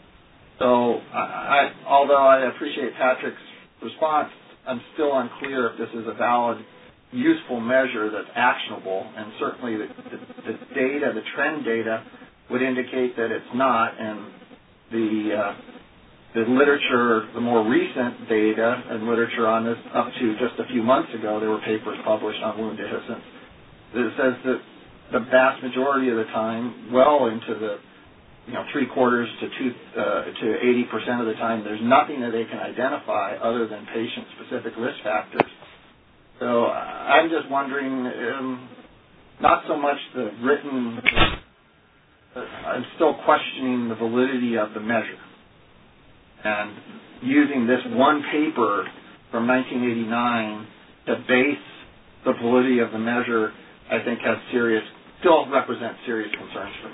[SPEAKER 17] So I, I, although I appreciate Patrick's response, I'm still unclear if this is a valid, useful measure that's actionable, and certainly the, the, the data, the trend data, would indicate that it's not, and the uh, the literature, the more recent data and literature on this up to just a few months ago, there were papers published on wound dehiscence that says that the vast majority of the time, well into the you know three quarters to two uh, to eighty percent of the time, there's nothing that they can identify other than patient-specific risk factors. So I'm just wondering, um, not so much the written, but I'm still questioning the validity of the measure. And using this one paper from nineteen eighty-nine to base the validity of the measure, I think has serious, still represents serious concerns for me.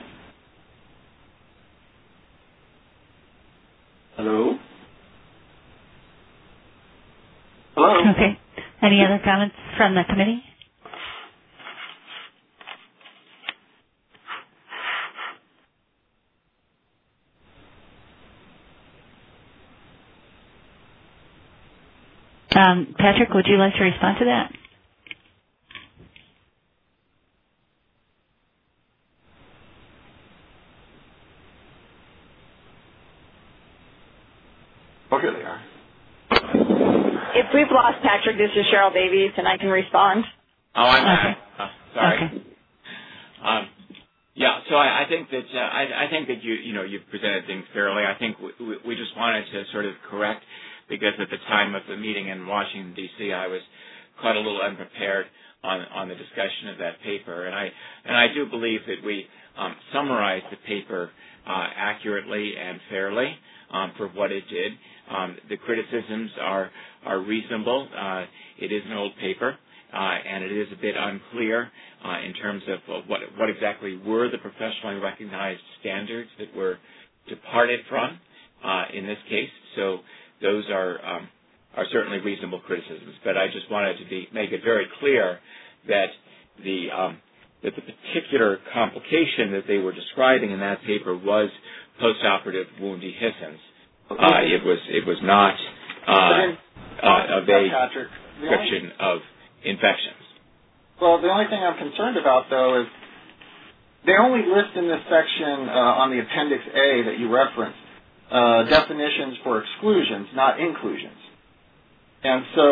[SPEAKER 17] Hello? Hello?
[SPEAKER 3] Okay. Any other comments from the committee? Um, Patrick, would you like to respond to that?
[SPEAKER 17] Oh, here they are.
[SPEAKER 18] If we've lost Patrick, this is Cheryl Davies, and I can respond.
[SPEAKER 16] Oh, I'm
[SPEAKER 3] okay.
[SPEAKER 16] uh, sorry.
[SPEAKER 3] Okay.
[SPEAKER 16] Um, yeah, so I, I think that uh, I, I think that you you know you presented things fairly. I think we, we just wanted to sort of correct, because at the time of the meeting in Washington D C, I was caught a little unprepared on on the discussion of that paper, and I and I do believe that we um, summarized the paper uh, accurately and fairly um, for what it did. Um, the criticisms are are reasonable. Uh, it is an old paper, uh, and it is a bit unclear uh, in terms of uh, what what exactly were the professionally recognized standards that were departed from uh, in this case. So those are um, are certainly reasonable criticisms. But I just wanted to be, make it very clear that the um, that the particular complication that they were describing in that paper was postoperative wound dehiscence. Uh, it was it was not uh, uh, a vague description of infections.
[SPEAKER 17] Well, the only thing I'm concerned about, though, is they only list in this section uh, on the Appendix A that you referenced uh, definitions for exclusions, not inclusions. And so,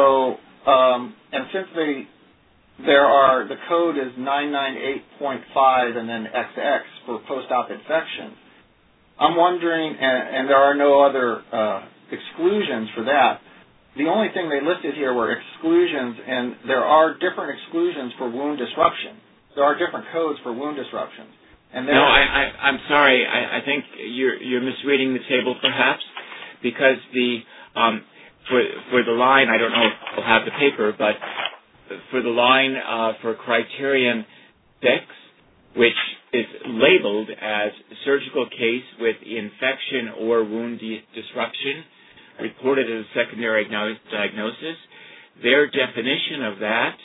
[SPEAKER 17] um, and since they there are the code is nine ninety-eight point five and then X X for post-op infections, I'm wondering, and, and there are no other uh, exclusions for that. The only thing they listed here were exclusions, and there are different exclusions for wound disruption. There are different codes for wound disruptions. And
[SPEAKER 16] no, I, I, I'm sorry. I, I think you're, you're misreading the table, perhaps, because the um, for for the line, I don't know if we'll have the paper, but for the line uh, for criterion six, which is labeled as surgical case with infection or wound de- disruption, reported as a secondary diagnosis, their definition of that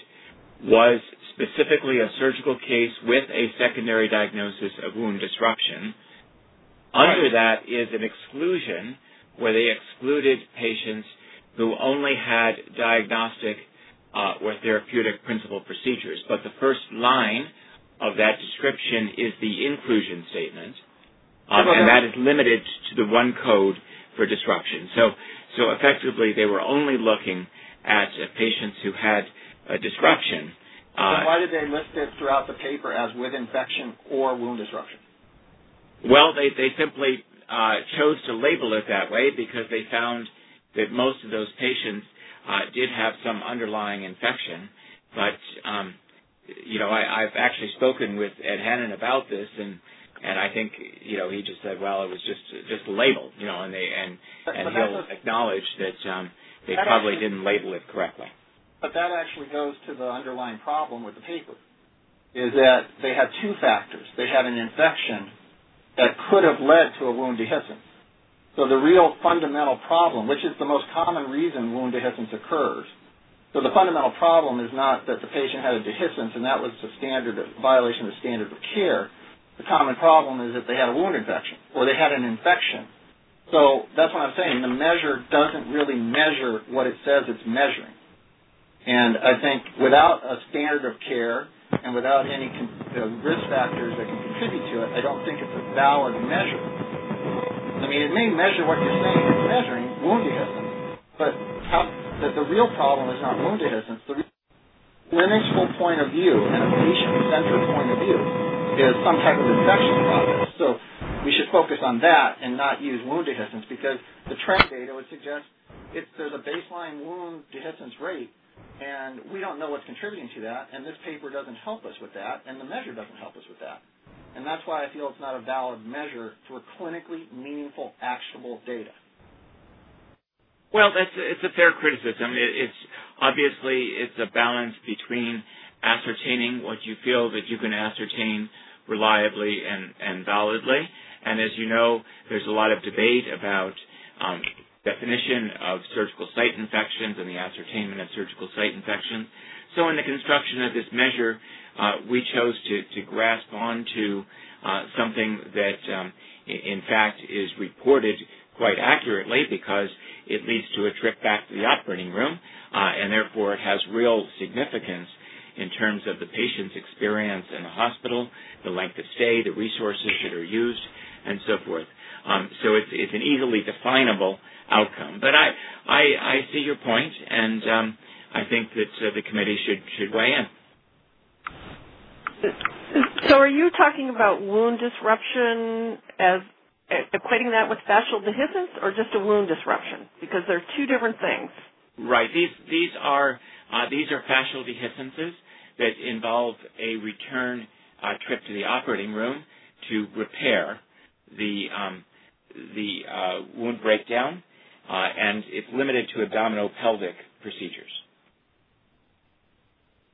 [SPEAKER 16] was specifically a surgical case with a secondary diagnosis of wound disruption. Under that is an exclusion where they excluded patients who only had diagnostic uh, or therapeutic principal procedures. But the first line of that description is the inclusion statement, um, and that is limited to the one code for disruption. So, so effectively, they were only looking at uh, patients who had a disruption.
[SPEAKER 17] Uh, why did they list it throughout the paper as with infection or wound disruption?
[SPEAKER 16] Well, they, they simply uh, chose to label it that way because they found that most of those patients uh, did have some underlying infection. But, um, you know, I, I've actually spoken with Ed Hannon about this, and And I think, you know, he just said, well, it was just just a label, you know, and they and and but he'll a, acknowledge that um, they that probably actually, didn't label it correctly.
[SPEAKER 17] But that actually goes to the underlying problem with the paper, is that they had two factors. They had an infection that could have led to a wound dehiscence. So the real fundamental problem, which is the most common reason wound dehiscence occurs, so the fundamental problem is not that the patient had a dehiscence and that was a standard of, violation of the standard of care. The common problem is that they had a wound infection or they had an infection. So that's what I'm saying. The measure doesn't really measure what it says it's measuring. And I think without a standard of care and without any con- uh, risk factors that can contribute to it, I don't think it's a valid measure. I mean, it may measure what you're saying it's measuring, wound dehiscence, but how, the, the real problem is not wound dehiscence. The clinical point of view and a patient-centered point of view is some type of infection process. So we should focus on that and not use wound dehiscence because the trend data would suggest if there's a baseline wound dehiscence rate and we don't know what's contributing to that, and this paper doesn't help us with that, and the measure doesn't help us with that. And that's why I feel it's not a valid measure for clinically meaningful, actionable data.
[SPEAKER 16] Well, that's it's a fair criticism. It, it's obviously it's a balance between ascertaining what you feel that you can ascertain reliably and, and validly. And as you know, there's a lot of debate about um, definition of surgical site infections and the ascertainment of surgical site infections. So in the construction of this measure, uh, we chose to, to grasp onto uh, something that, um, in fact, is reported quite accurately because it leads to a trip back to the operating room, uh, and therefore it has real significance in terms of the patient's experience in the hospital, the length of stay, the resources that are used, and so forth. Um, so it's, it's an easily definable outcome. But I, I, I see your point, and um, I think that uh, the committee should, should weigh in.
[SPEAKER 9] So are you talking about wound disruption as equating that with fascial dehiscence or just a wound disruption? Because they're two different things.
[SPEAKER 16] Right. These, these are Uh, these are fascial dehiscences that involve a return uh, trip to the operating room to repair the um, the uh, wound breakdown, uh, and it's limited to abdominopelvic procedures.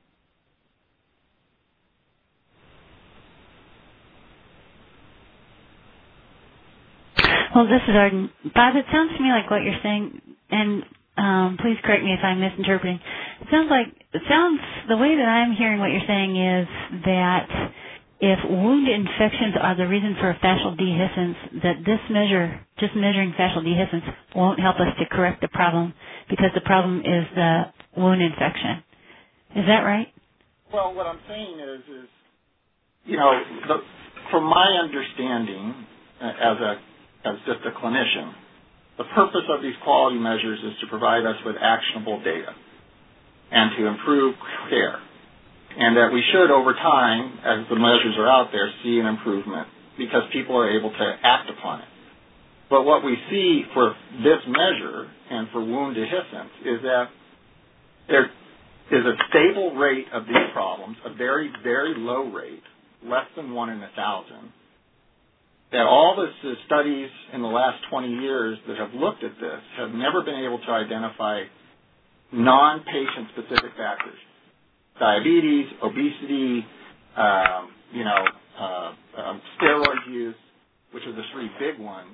[SPEAKER 3] Well, this is Arden. Bob, it sounds to me like what you're saying, and um, please correct me if I'm misinterpreting. It sounds like it sounds the way that I'm hearing what you're saying is that if wound infections are the reason for fascial dehiscence, that this measure, just measuring fascial dehiscence, won't help us to correct the problem because the problem is the wound infection. Is that right?
[SPEAKER 17] Well, what I'm saying is, is you know, the, from my understanding as a as just a clinician, the purpose of these quality measures is to provide us with actionable data and to improve care. And that we should, over time, as the measures are out there, see an improvement because people are able to act upon it. But what we see for this measure and for wound dehiscence is that there is a stable rate of these problems, a very, very low rate, less than one in a thousand, that all the studies in the last twenty years that have looked at this have never been able to identify non-patient specific factors. Diabetes, obesity, um, you know, uh, um, steroid use, which are the three big ones,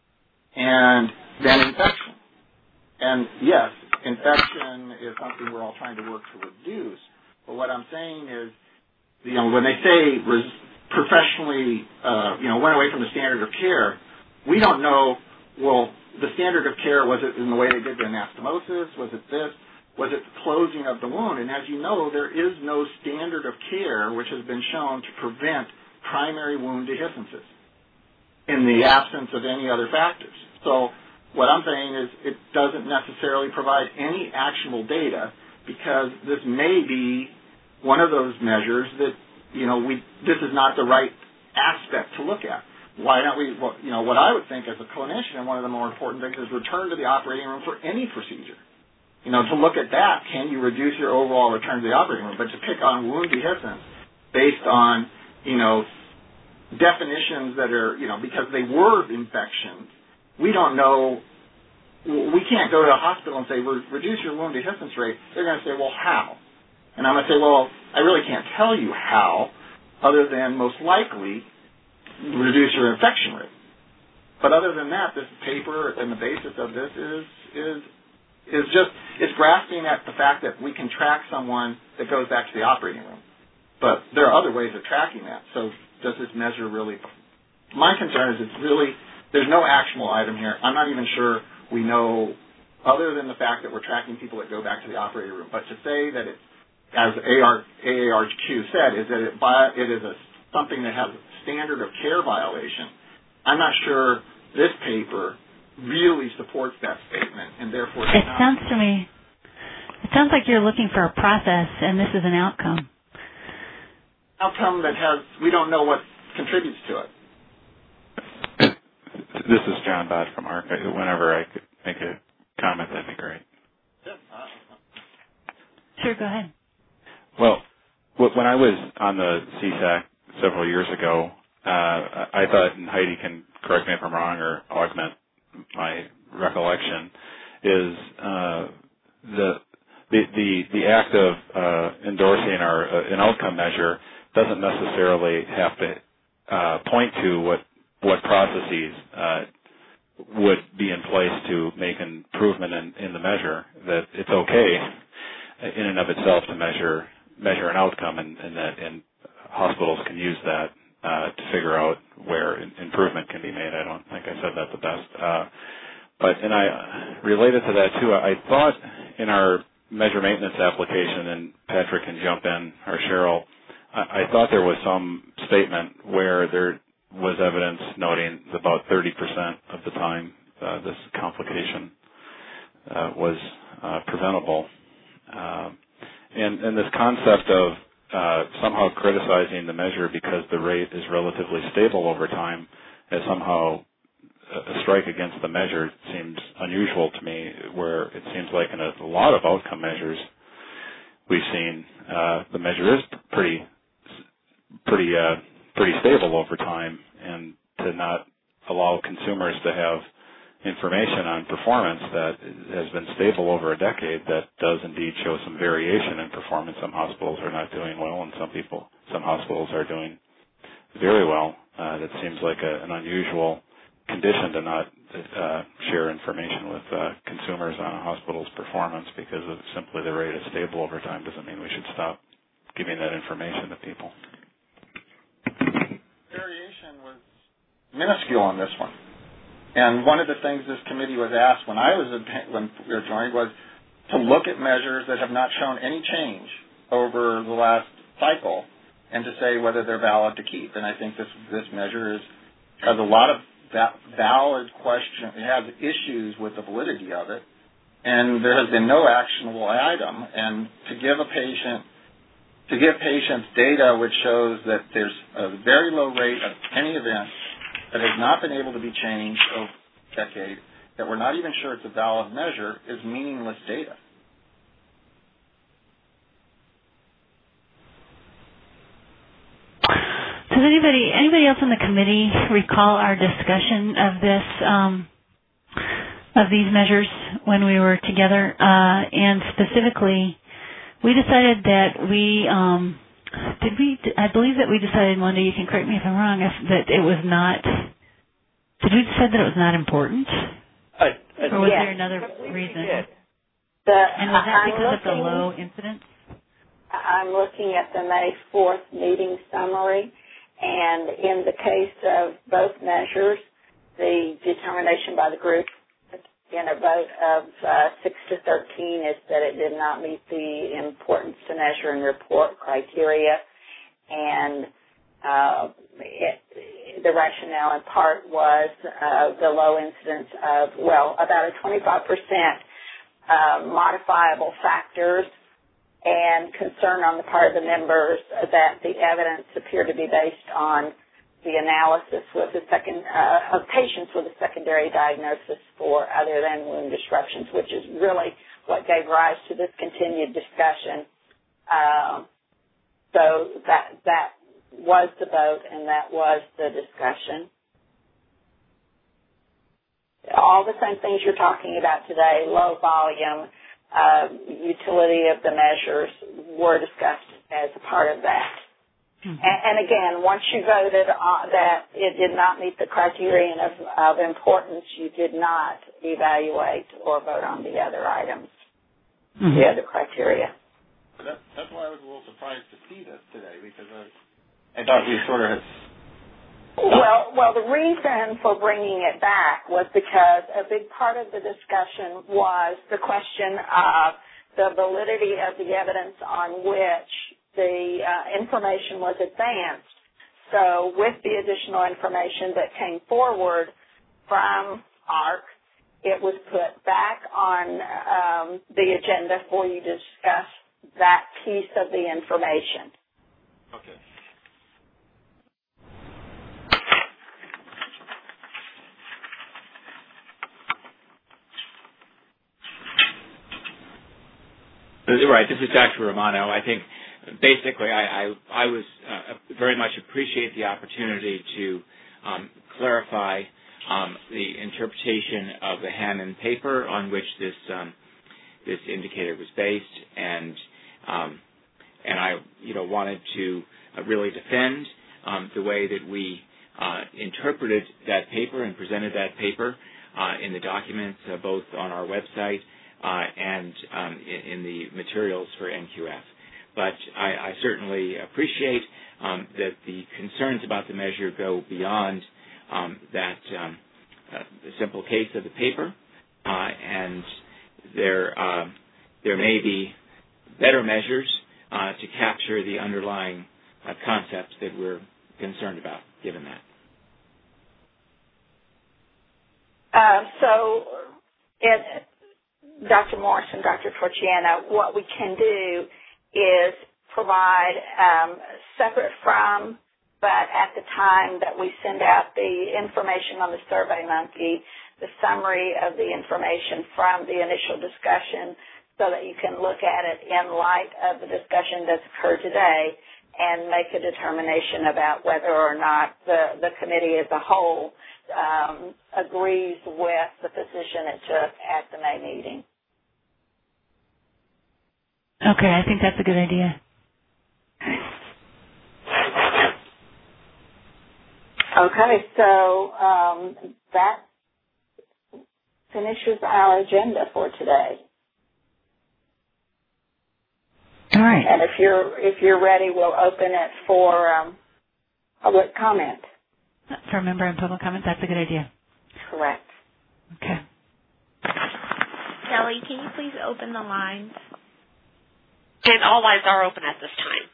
[SPEAKER 17] and then infection. And yes, infection is something we're all trying to work to reduce, but what I'm saying is, you know, when they say res- professionally, uh, you know, went away from the standard of care, we don't know, well, the standard of care, was it in the way they did the anastomosis? Was it this? Was it the closing of the wound? And as you know, there is no standard of care which has been shown to prevent primary wound dehiscences in the absence of any other factors. So what I'm saying is it doesn't necessarily provide any actionable data because this may be one of those measures that, you know, we this is not the right aspect to look at. Why don't we, well, you know, what I would think as a clinician, one of the more important things is return to the operating room for any procedure. You know, to look at that, can you reduce your overall return to the operating room? But to pick on wound dehiscence based on, you know, definitions that are, you know, because they were infections, we don't know, we can't go to a hospital and say, reduce your wound dehiscence rate. They're going to say, well, how? And I'm going to say, well, I really can't tell you how, other than most likely reduce your infection rate. But other than that, this paper and the basis of this is is is just, it's grasping at the fact that we can track someone that goes back to the operating room. But there are other ways of tracking that. So does this measure really, my concern is it's really, there's no actionable item here. I'm not even sure we know, other than the fact that we're tracking people that go back to the operating room. But to say that it's, as A R, A A R Q said, is that it, it is a, something that has a standard of care violation, I'm not sure this paper really supports that statement, and therefore
[SPEAKER 3] it sounds to me, it sounds like you're looking for a process, and this is an outcome.
[SPEAKER 17] Outcome that has, we don't know what contributes to it.
[SPEAKER 15] This is John Bott from ARC. Whenever I could make a comment, that'd be great.
[SPEAKER 3] Sure, go ahead.
[SPEAKER 15] Well, when I was on the C S A C several years ago, uh, I thought, and Heidi can correct me if I'm wrong or augment my recollection, is uh, the, the the the act of uh, endorsing our uh, an outcome measure doesn't necessarily have to uh, point to what what processes uh, would be in place to make an improvement in, in the measure. That it's okay in and of itself to measure measure an outcome, and, and that and hospitals can use that uh, to figure out where improvement can be made. I don't think I said that the best. Uh, but, and I, related to that too, I thought in our measure maintenance application, and Patrick can jump in, or Cheryl, I, I thought there was some statement where there was evidence noting about thirty percent of the time uh, this complication uh, was uh, preventable. Uh, and, and this concept of Uh, somehow criticizing the measure because the rate is relatively stable over time as somehow a strike against the measure seems unusual to me, where it seems like in a, a lot of outcome measures we've seen uh, the measure is pretty pretty uh, pretty stable over time, and to not allow consumers to have information on performance that has been stable over a decade that does indeed show some variation in performance. Some hospitals are not doing well, and some people, some hospitals are doing very well. Uh, that seems like a, an unusual conditioned to not uh, share information with uh, consumers on a hospital's performance because of simply the rate is stable over time doesn't mean we should stop giving that information to people.
[SPEAKER 17] Variation was minuscule on this one. And one of the things this committee was asked when I was when we were joined was to look at measures that have not shown any change over the last cycle and to say whether they're valid to keep. And I think this this measure is has a lot of va- valid questions. It has issues with the validity of it, and there has been no actionable item. And to give a patient to give patients data which shows that there's a very low rate of any event that has not been able to be changed over a decade, that we're not even sure it's a valid measure, is meaningless data.
[SPEAKER 3] Does anybody anybody else on the committee recall our discussion of this um, of these measures when we were together? Uh, and specifically, we decided that we um, did we I believe that we decided, Wanda, you can correct me if I'm wrong, if, that it was not. Did we decide that it was not important,
[SPEAKER 1] uh, uh,
[SPEAKER 3] or was
[SPEAKER 1] yes.
[SPEAKER 3] there another reason?
[SPEAKER 1] The,
[SPEAKER 3] and was that
[SPEAKER 1] I'm
[SPEAKER 3] because
[SPEAKER 1] looking,
[SPEAKER 3] of the low incidence?
[SPEAKER 1] I'm looking at the May fourth meeting summary. And in the case of both measures, the determination by the group in a vote of uh, six to thirteen is that it did not meet the importance to measure and report criteria. And uh, it, the rationale in part was uh, the low incidence of, well, about a twenty-five percent uh, modifiable factors and concern on the part of the members that the evidence appeared to be based on the analysis with the second uh, of patients with a secondary diagnosis for other than wound disruptions, which is really what gave rise to this continued discussion. Um, so that that was the vote, and that was the discussion. All the same things you're talking about today: low volume. Uh, utility of the measures were discussed as a part of that. Mm-hmm. And, and again, once you voted on that it did not meet the criterion of, of importance, you did not evaluate or vote on the other items, mm-hmm. the other criteria.
[SPEAKER 17] That, that's why I was a little surprised to see this today, because I, I thought we sort of had...
[SPEAKER 1] Well, well, the reason for bringing it back was because a big part of the discussion was the question of the validity of the evidence on which the uh, information was advanced. So with the additional information that came forward from A R C, it was put back on um, the agenda for you to discuss that piece of the information.
[SPEAKER 17] Okay.
[SPEAKER 16] Right. This is Doctor Romano. I think basically I, I, I was uh, very much appreciate the opportunity to um, clarify um, the interpretation of the Hammond paper on which this um, this indicator was based, and um, and I you know wanted to uh, really defend um, the way that we uh, interpreted that paper and presented that paper uh, in the documents uh, both on our website. Uh, and um, in, in the materials for N Q F. But I, I certainly appreciate um, that the concerns about the measure go beyond um, that um, uh, the simple case of the paper, uh, and there uh, there may be better measures uh, to capture the underlying uh, concepts that we're concerned about, given that.
[SPEAKER 1] Uh, so, it. Doctor Morris and Doctor Torchiana, what we can do is provide um, separate from, but at the time that we send out the information on the SurveyMonkey, the summary of the information from the initial discussion so that you can look at it in light of the discussion that's occurred today and make a determination about whether or not the, the committee as a whole um, agrees with the position it took at the May meeting.
[SPEAKER 3] Okay, I think that's a good idea.
[SPEAKER 1] Okay, so um, that finishes our agenda for today.
[SPEAKER 3] All right.
[SPEAKER 1] And if you're if you're ready, we'll open it for um, public comment.
[SPEAKER 3] For member and public comment, that's a good idea.
[SPEAKER 1] Correct.
[SPEAKER 3] Okay.
[SPEAKER 12] Kelly, can you please open the lines?
[SPEAKER 19] And all lines are open at this time.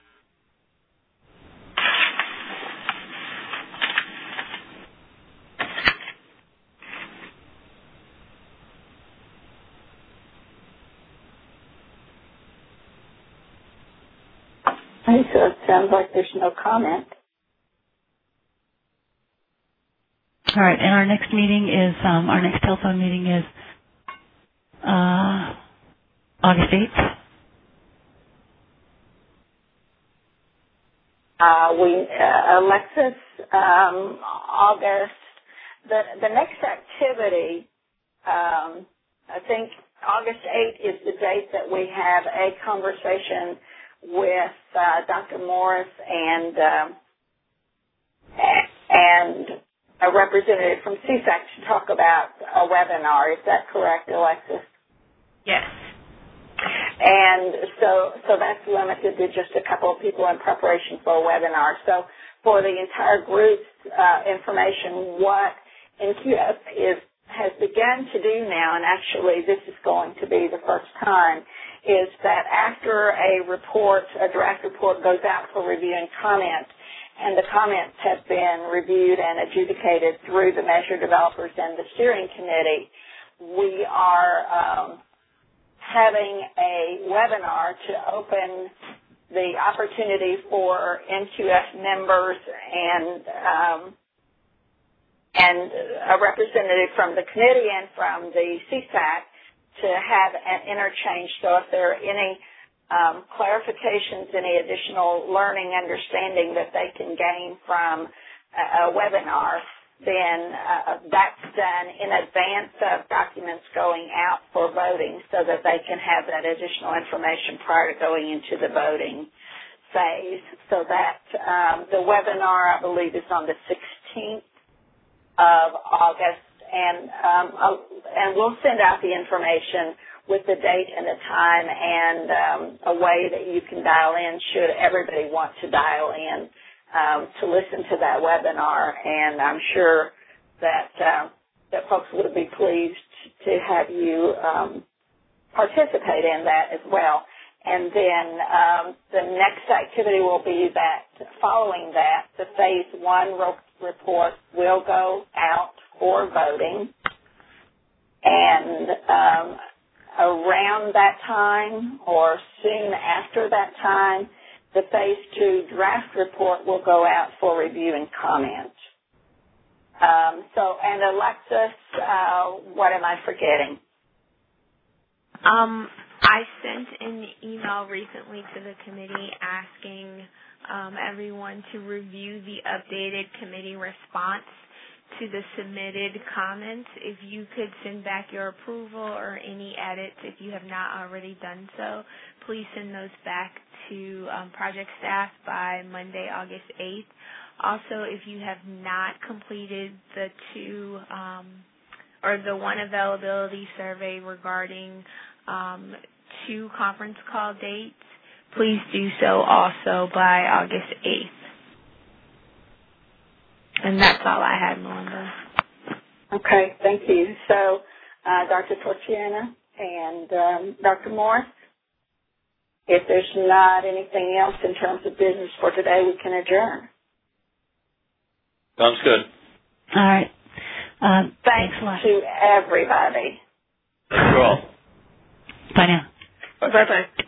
[SPEAKER 1] Okay, so it sounds like there's no comment.
[SPEAKER 3] All right, and our next meeting is, um, our next telephone meeting is uh, August eighth.
[SPEAKER 1] Uh, we, uh, Alexis, um, August, the, the next activity, um, I think August eighth is the date that we have a conversation with uh, Doctor Morris and um, and a representative from C SAC to talk about a webinar. Is that correct, Alexis?
[SPEAKER 12] Yes.
[SPEAKER 1] And so so that's limited to just a couple of people in preparation for a webinar. So for the entire group's uh, information, what N Q F is has begun to do now, and actually this is going to be the first time, is that after a report, a draft report goes out for review and comment, and the comments have been reviewed and adjudicated through the measure developers and the steering committee, we are um, having a webinar to open the opportunity for N Q F members and um, and a representative from the committee and from the C SAC to have an interchange. So if there are any um, clarifications, any additional learning, understanding that they can gain from a, a webinar, then uh, that's done in advance of documents going out for voting so that they can have that additional information prior to going into the voting phase. So that um, the webinar, I believe, is on the sixteenth of August, and um, uh, and we'll send out the information with the date and the time and um, a way that you can dial in should everybody want to dial in um, to listen to that webinar. And I'm sure that uh, that folks would be pleased to have you um, participate in that as well. And then um, the next activity will be that following that, the phase one report will go out for voting. And um, around that time or soon after that time, the phase two draft report will go out for review and comment. Um, so, and Alexis, uh, what am I forgetting?
[SPEAKER 12] Um, I sent an email recently to the committee asking um, everyone to review the updated committee response to the submitted comments. If you could send back your approval or any edits if you have not already done so, please send those back to um, project staff by Monday, August eighth. Also, if you have not completed the two um, or the one availability survey regarding um, two conference call dates, please do so also by August eighth. And that's all I had, Melinda.
[SPEAKER 1] Okay, thank you. So, uh, Doctor Torchiana and um, Doctor Morris, if there's not anything else in terms of business for today, we can adjourn.
[SPEAKER 2] Sounds good.
[SPEAKER 3] All right. Um,
[SPEAKER 1] thanks
[SPEAKER 3] thanks a lot.
[SPEAKER 1] to everybody.
[SPEAKER 2] Thank you all.
[SPEAKER 3] Bye now.
[SPEAKER 9] Bye-bye.